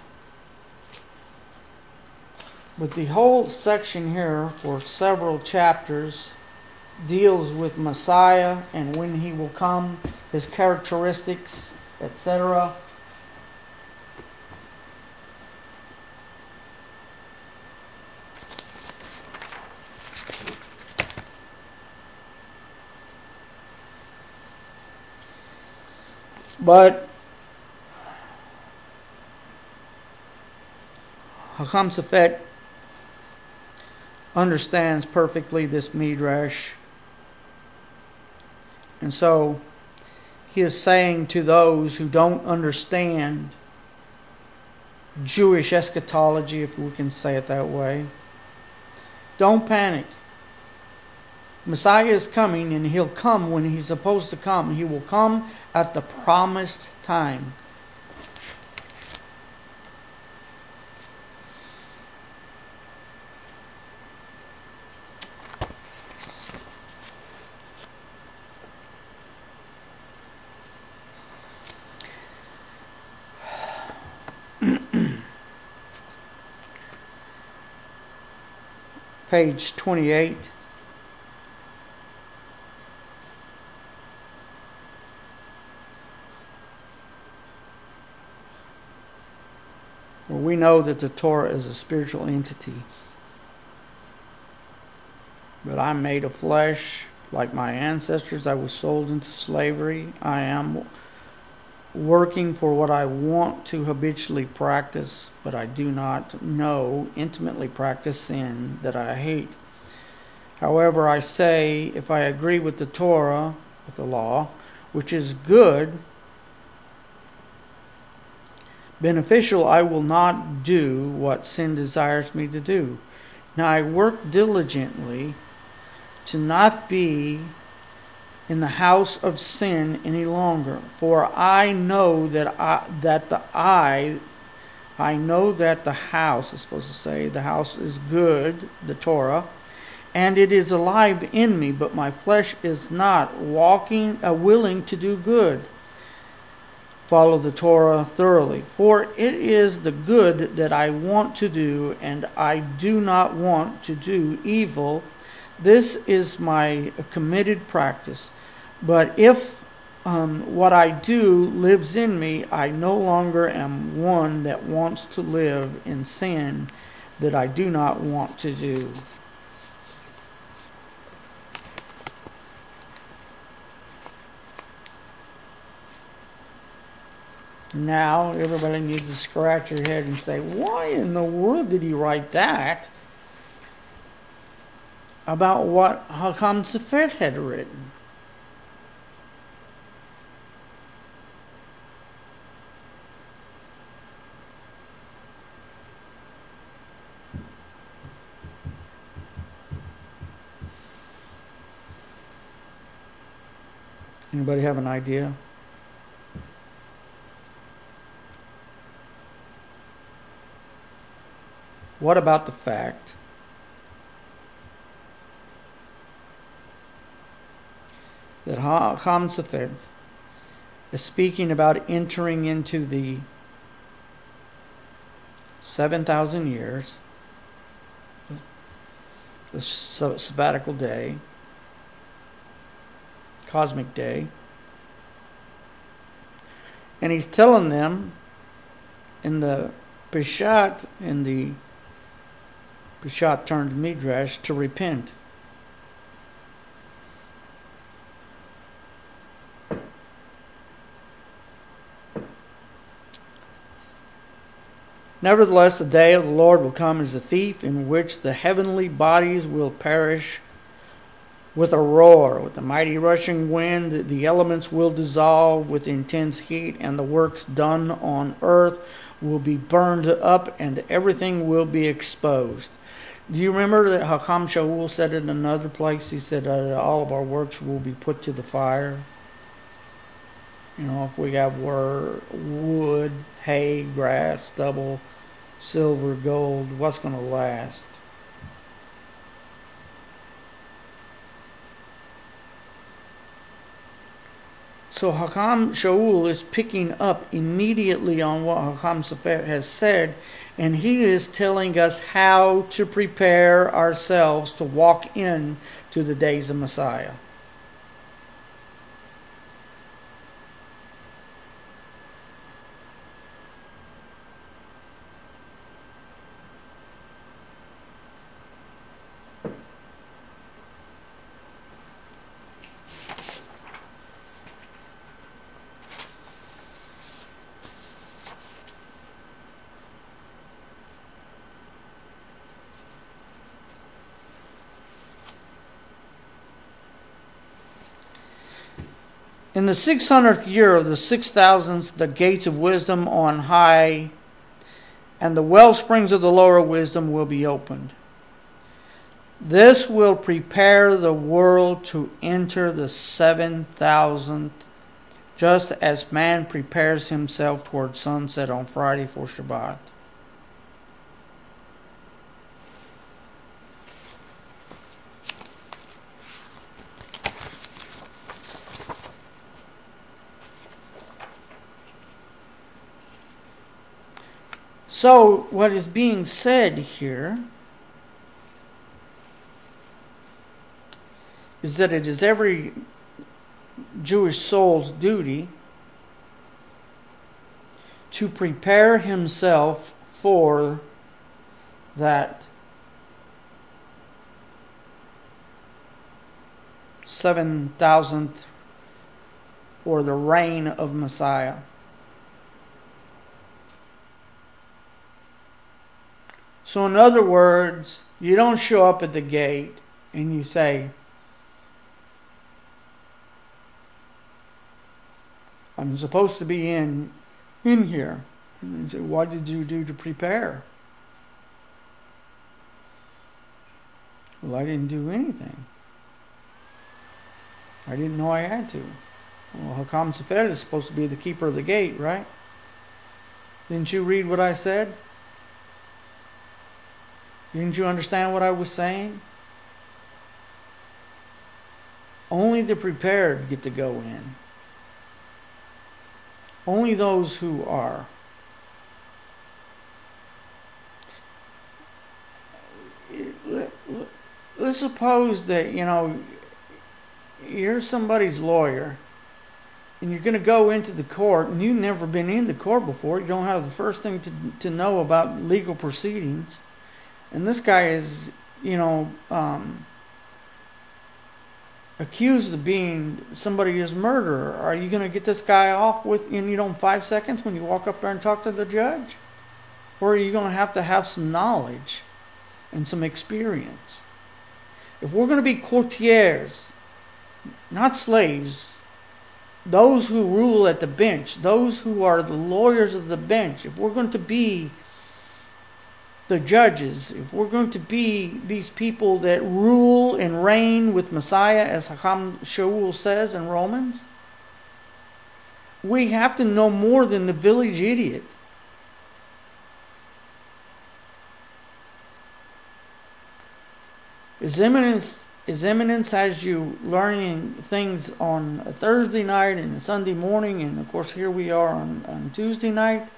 But the whole section here, for several chapters, deals with Messiah and when he will come, his characteristics, et cetera. But Hakam Safet understands perfectly this midrash And so he is saying to those who don't understand Jewish eschatology, if we can say it that way, don't panic. Messiah is coming, and he'll come when he's supposed to come. He will come at the promised time. Page twenty-eight. Well, we know that the Torah is a spiritual entity. But I'm made of flesh like my ancestors. I was sold into slavery. I am working for what I want to habitually practice, but I do not know, intimately practice sin that I hate. However, I say, if I agree with the Torah, with the law, which is good, beneficial, I will not do what sin desires me to do. Now I work diligently to not be in the house of sin any longer, for I know that I, that the I, I know that the house, is supposed to say, the house is good, the Torah, and it is alive in me, but my flesh is not walking, uh, willing to do good. Follow the Torah thoroughly, for it is the good that I want to do, and I do not want to do evil. This is my committed practice. But if um, what I do lives in me, I no longer am one that wants to live in sin that I do not want to do. Now, everybody needs to scratch your head and say, why in the world did he write that about what Hakam Safed had written? Anybody have an idea? What about the fact that Hakam Safed is speaking about entering into the seven thousand years, the sabbatical day, cosmic day, and he's telling them in the Peshat, in the Peshat turned Midrash, to repent. Nevertheless, the day of the Lord will come as a thief, in which the heavenly bodies will perish with a roar. With a mighty rushing wind, the elements will dissolve with intense heat, and the works done on earth will be burned up, and everything will be exposed. Do you remember that Hakam Shaul said in another place, he said, uh, all of our works will be put to the fire? You know, if we have wood, hay, grass, stubble, silver, gold, what's going to last? So Hakam Shaul is picking up immediately on what Hakam Safed has said, and he is telling us how to prepare ourselves to walk in to the days of Messiah. In the six hundredth year of the six thousandth, the gates of wisdom on high and the well springs of the lower wisdom will be opened. This will prepare the world to enter the seven thousandth, just as man prepares himself toward sunset on Friday for Shabbat. So, what is being said here is that it is every Jewish soul's duty to prepare himself for that seven thousandth or the reign of Messiah. So in other words, you don't show up at the gate and you say, I'm supposed to be in in here. And you say, what did you do to prepare? Well, I didn't do anything. I didn't know I had to. Well, Hakam Sefer is supposed to be the keeper of the gate, right? Didn't you read what I said? Didn't you understand what I was saying? Only the prepared get to go in. Only those who are. Let's suppose that, you know, you're somebody's lawyer and you're going to go into the court and you've never been in the court before. You don't have the first thing to, to know about legal proceedings. And this guy is, you know, um, accused of being somebody's murderer. Are you going to get this guy off with, you know, in five seconds when you walk up there and talk to the judge? Or are you going to have to have some knowledge and some experience? If we're going to be courtiers, not slaves, those who rule at the bench, those who are the lawyers of the bench, if we're going to be the judges, if we're going to be these people that rule and reign with Messiah, as Hakam Shaul says in Romans, we have to know more than the village idiot. His Eminence, His Eminence has you learning things on a Thursday night and a Sunday morning, and of course here we are on, on Tuesday night.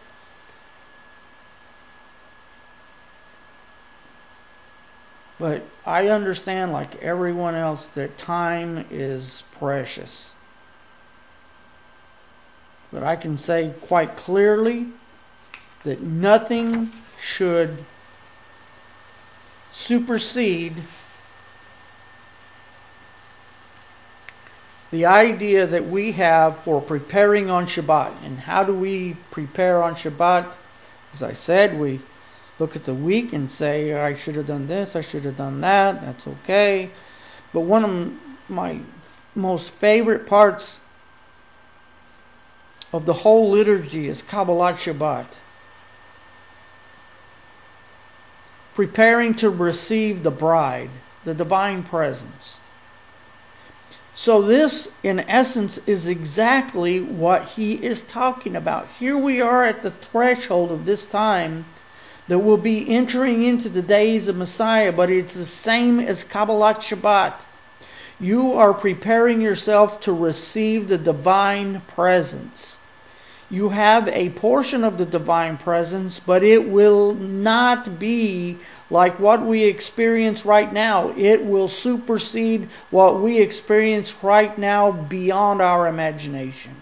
But I understand, like everyone else, that time is precious. But I can say quite clearly that nothing should supersede the idea that we have for preparing on Shabbat. And how do we prepare on Shabbat? As I said, we look at the week and say, I should have done this, I should have done that, that's okay. But one of my most favorite parts of the whole liturgy is Kabbalat Shabbat. Preparing to receive the bride, the divine presence. So this, in essence, is exactly what he is talking about. Here we are at the threshold of this time that will be entering into the days of Messiah, but it's the same as Kabbalat Shabbat. You are preparing yourself to receive the divine presence. You have a portion of the divine presence, but it will not be like what we experience right now. It will supersede what we experience right now beyond our imagination.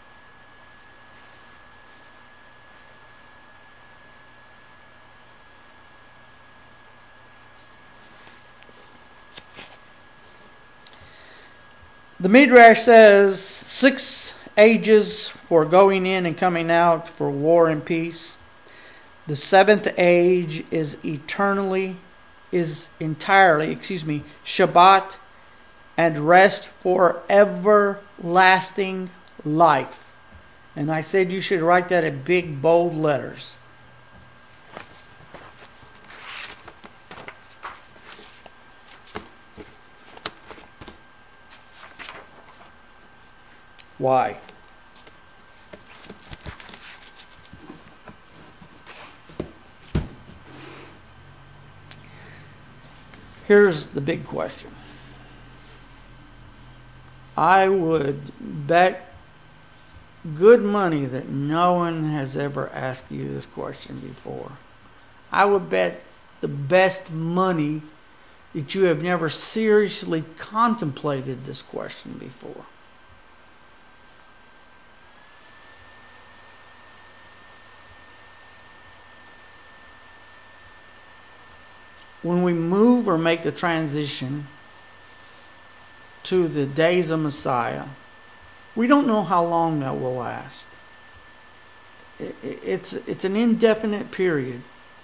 The Midrash says six ages for going in and coming out, for war and peace. The seventh age is eternally, is entirely, excuse me, Shabbat and rest for everlasting life. And I said you should write that in big, bold letters. Why? Here's the big question. I would bet good money that no one has ever asked you this question before. I would bet the best money that you have never seriously contemplated this question before. When we move or make the transition to the days of Messiah, we don't know how long that will last. It's, it's an indefinite period.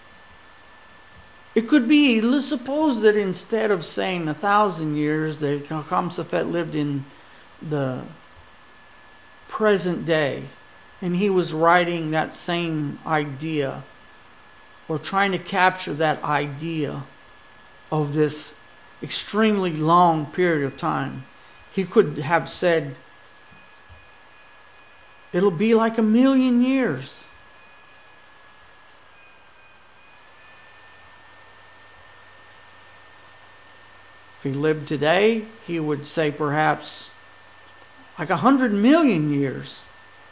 It could be, let's suppose that instead of saying a thousand years, that Chacham Safed lived in the present day, and he was writing that same idea, or trying to capture that idea of this extremely long period of time. He could have said, it'll be like a million years. If he lived today, he would say perhaps like a hundred million years.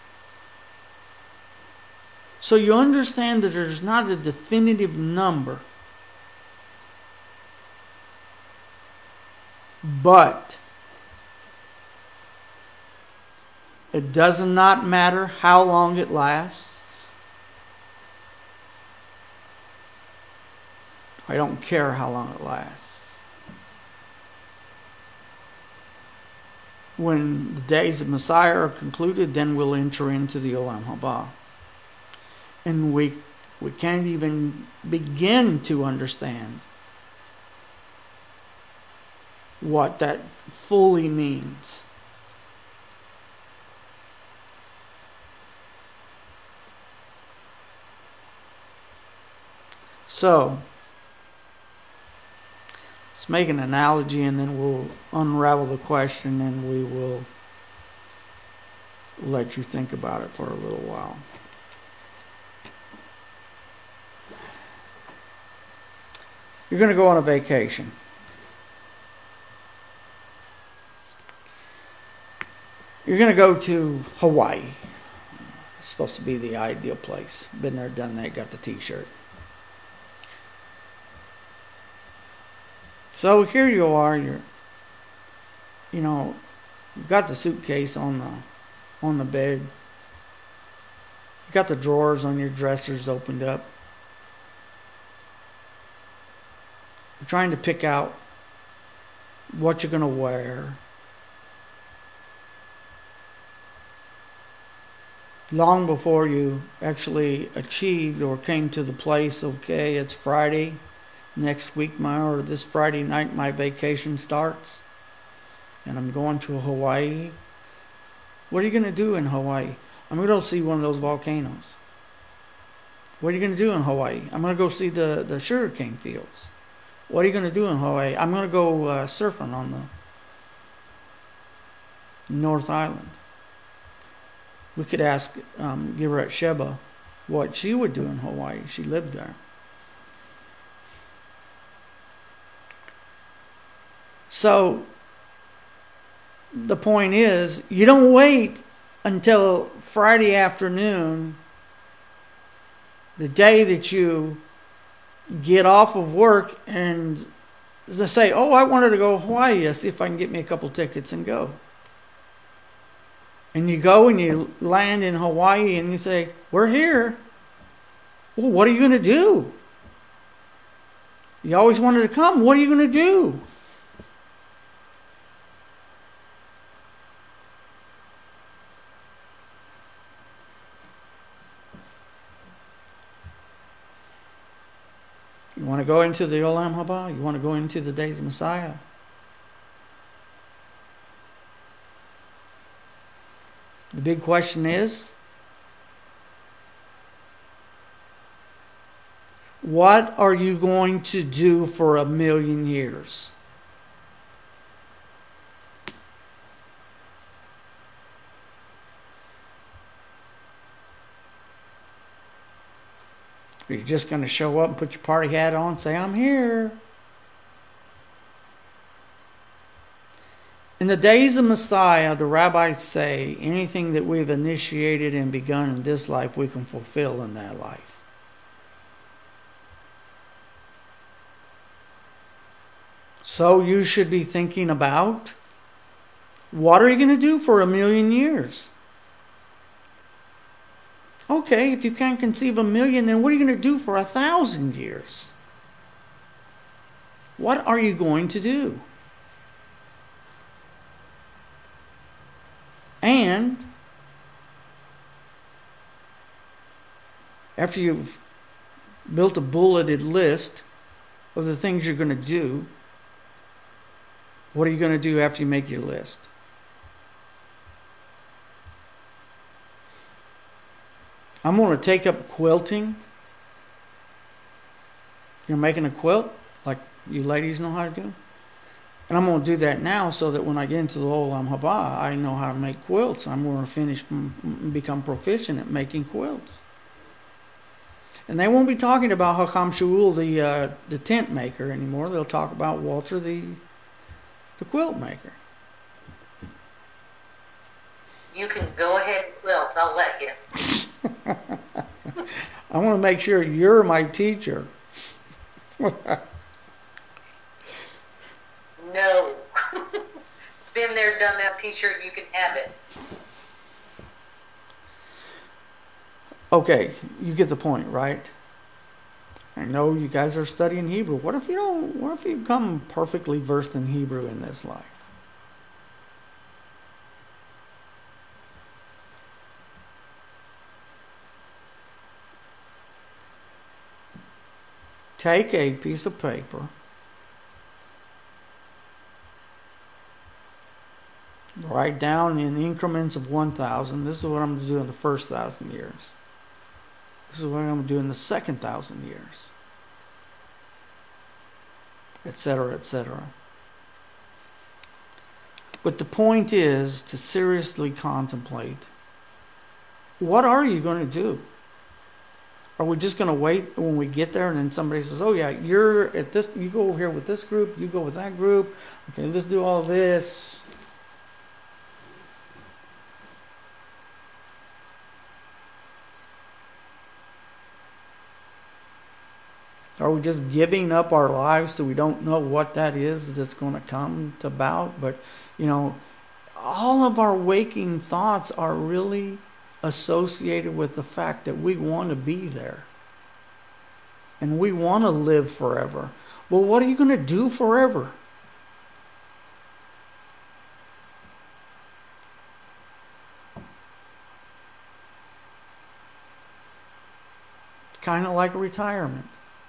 So you understand that there's not a definitive number. But it does not matter how long it lasts. I don't care how long it lasts. When the days of Messiah are concluded, then we'll enter into the Olam Haba. And we we can't even begin to understand what that fully means. So, let's make an analogy and then we'll unravel the question and we will let you think about it for a little while. You're going to go on a vacation. You're going to go to Hawaii. It's supposed to be the ideal place. Been there, done that, got the t-shirt. So here you are, you're, you know, you've got the suitcase on the, on the bed. You got the drawers on your dressers opened up. You're trying to pick out what you're going to wear. Long before you actually achieved or came to the place of, okay, it's Friday, next week my or this Friday night my vacation starts, and I'm going to Hawaii. What are you going to do in Hawaii? I'm going to go see one of those volcanoes. What are you going to do in Hawaii? I'm going to go see the, the sugarcane fields. What are you going to do in Hawaii? I'm going to go uh, surfing on the North Island. We could ask um, Girat Sheba what she would do in Hawaii. She lived there. So the point is, you don't wait until Friday afternoon, the day that you get off of work, and say, oh, I wanted to go to Hawaii. See if I can get me a couple tickets and go. And you go and you land in Hawaii and you say, we're here. Well, what are you going to do? You always wanted to come. What are you going to do? You want to go into the Olam Haba? You want to go into the days of Messiah? The big question is, what are you going to do for a million years? Are you just going to show up and put your party hat on and say, I'm here? In the days of Messiah, the rabbis say, anything that we've initiated and begun in this life, we can fulfill in that life. So you should be thinking about, what are you going to do for a million years? Okay, if you can't conceive a million, then what are you going to do for a thousand years? What are you going to do? And after you've built a bulleted list of the things you're going to do, what are you going to do after you make your list? I'm going to take up quilting. You're making a quilt like you ladies know how to do. And I'm going to do that now so that when I get into the Olam Haba, I know how to make quilts. I'm going to finish, become proficient at making quilts. And they won't be talking about Hakam Shaul, the uh, the tent maker, anymore. They'll talk about Walter, the the quilt maker. You can go ahead and quilt. I'll let you. I want to make sure you're my teacher. No. Been there, done that t-shirt, you can have it. Okay, you get the point, right? I know you guys are studying Hebrew. What if you don't, what if you become perfectly versed in Hebrew in this life? Take a piece of paper, write down in increments of one thousand. This is what I'm going to do in the first thousand years. This is what I'm going to do in the second thousand years. Etc., et cetera. But the point is to seriously contemplate, what are you going to do? Are we just going to wait when we get there and then somebody says, oh yeah, you're at this, you go over here with this group, you go with that group, okay, let's do all this. Are we just giving up our lives so we don't know what that is that's going to come about? But, you know, all of our waking thoughts are really associated with the fact that we want to be there. And we want to live forever. Well, what are you going to do forever? Kind of like retirement.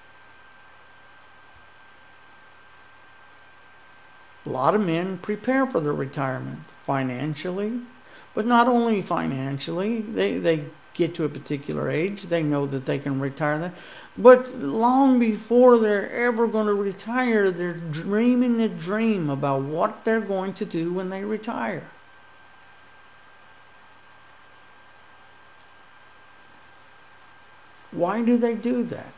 A lot of men prepare for their retirement financially, but not only financially. They they get to a particular age, they know that they can retire then. But long before they're ever going to retire, they're dreaming the dream about what they're going to do when they retire. Why do they do that?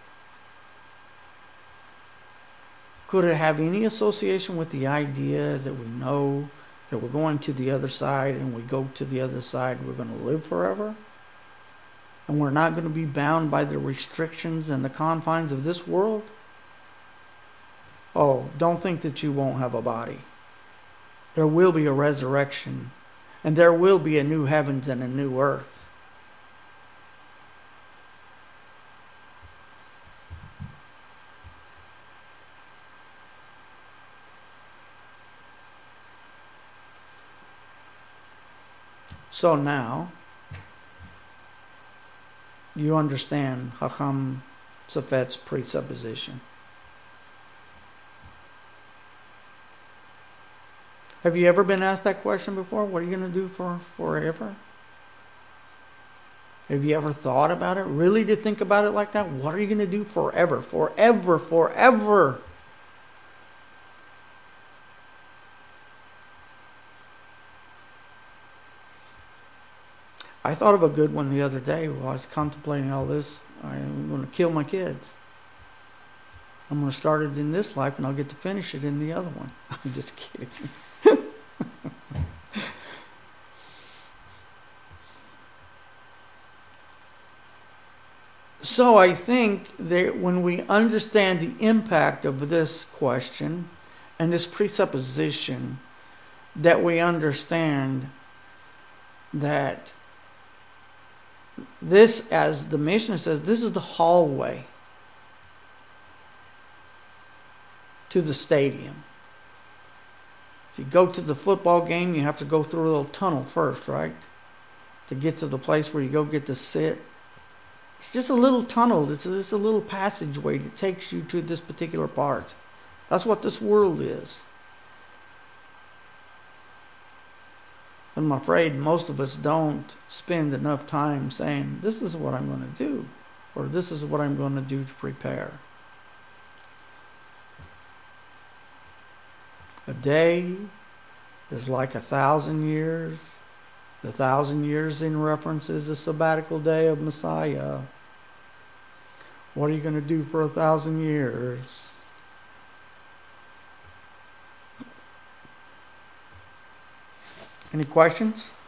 Could it have any association with the idea that we know that we're going to the other side, and we go to the other side, we're going to live forever? And we're not going to be bound by the restrictions and the confines of this world? Oh, don't think that you won't have a body. There will be a resurrection, and there will be a new heavens and a new earth. So now, you understand Hacham Safet's presupposition. Have you ever been asked that question before? What are you going to do for forever? Have you ever thought about it? Really to think about it like that? What are you going to do forever? Forever, forever. I thought of a good one the other day while I was contemplating all this. I'm going to kill my kids. I'm going to start it in this life and I'll get to finish it in the other one. I'm just kidding. So I think that when we understand the impact of this question and this presupposition, that we understand that this, as the mission says, this is the hallway to the stadium. If you go to the football game, you have to go through a little tunnel first, right? To get to the place where you go get to sit. It's just a little tunnel. It's just a little passageway that takes you to this particular part. That's what this world is. I'm afraid most of us don't spend enough time saying, this is what I'm going to do, or this is what I'm going to do to prepare. A day is like a thousand years. The thousand years in reference is the sabbatical day of Messiah. What are you going to do for a thousand years? Any questions?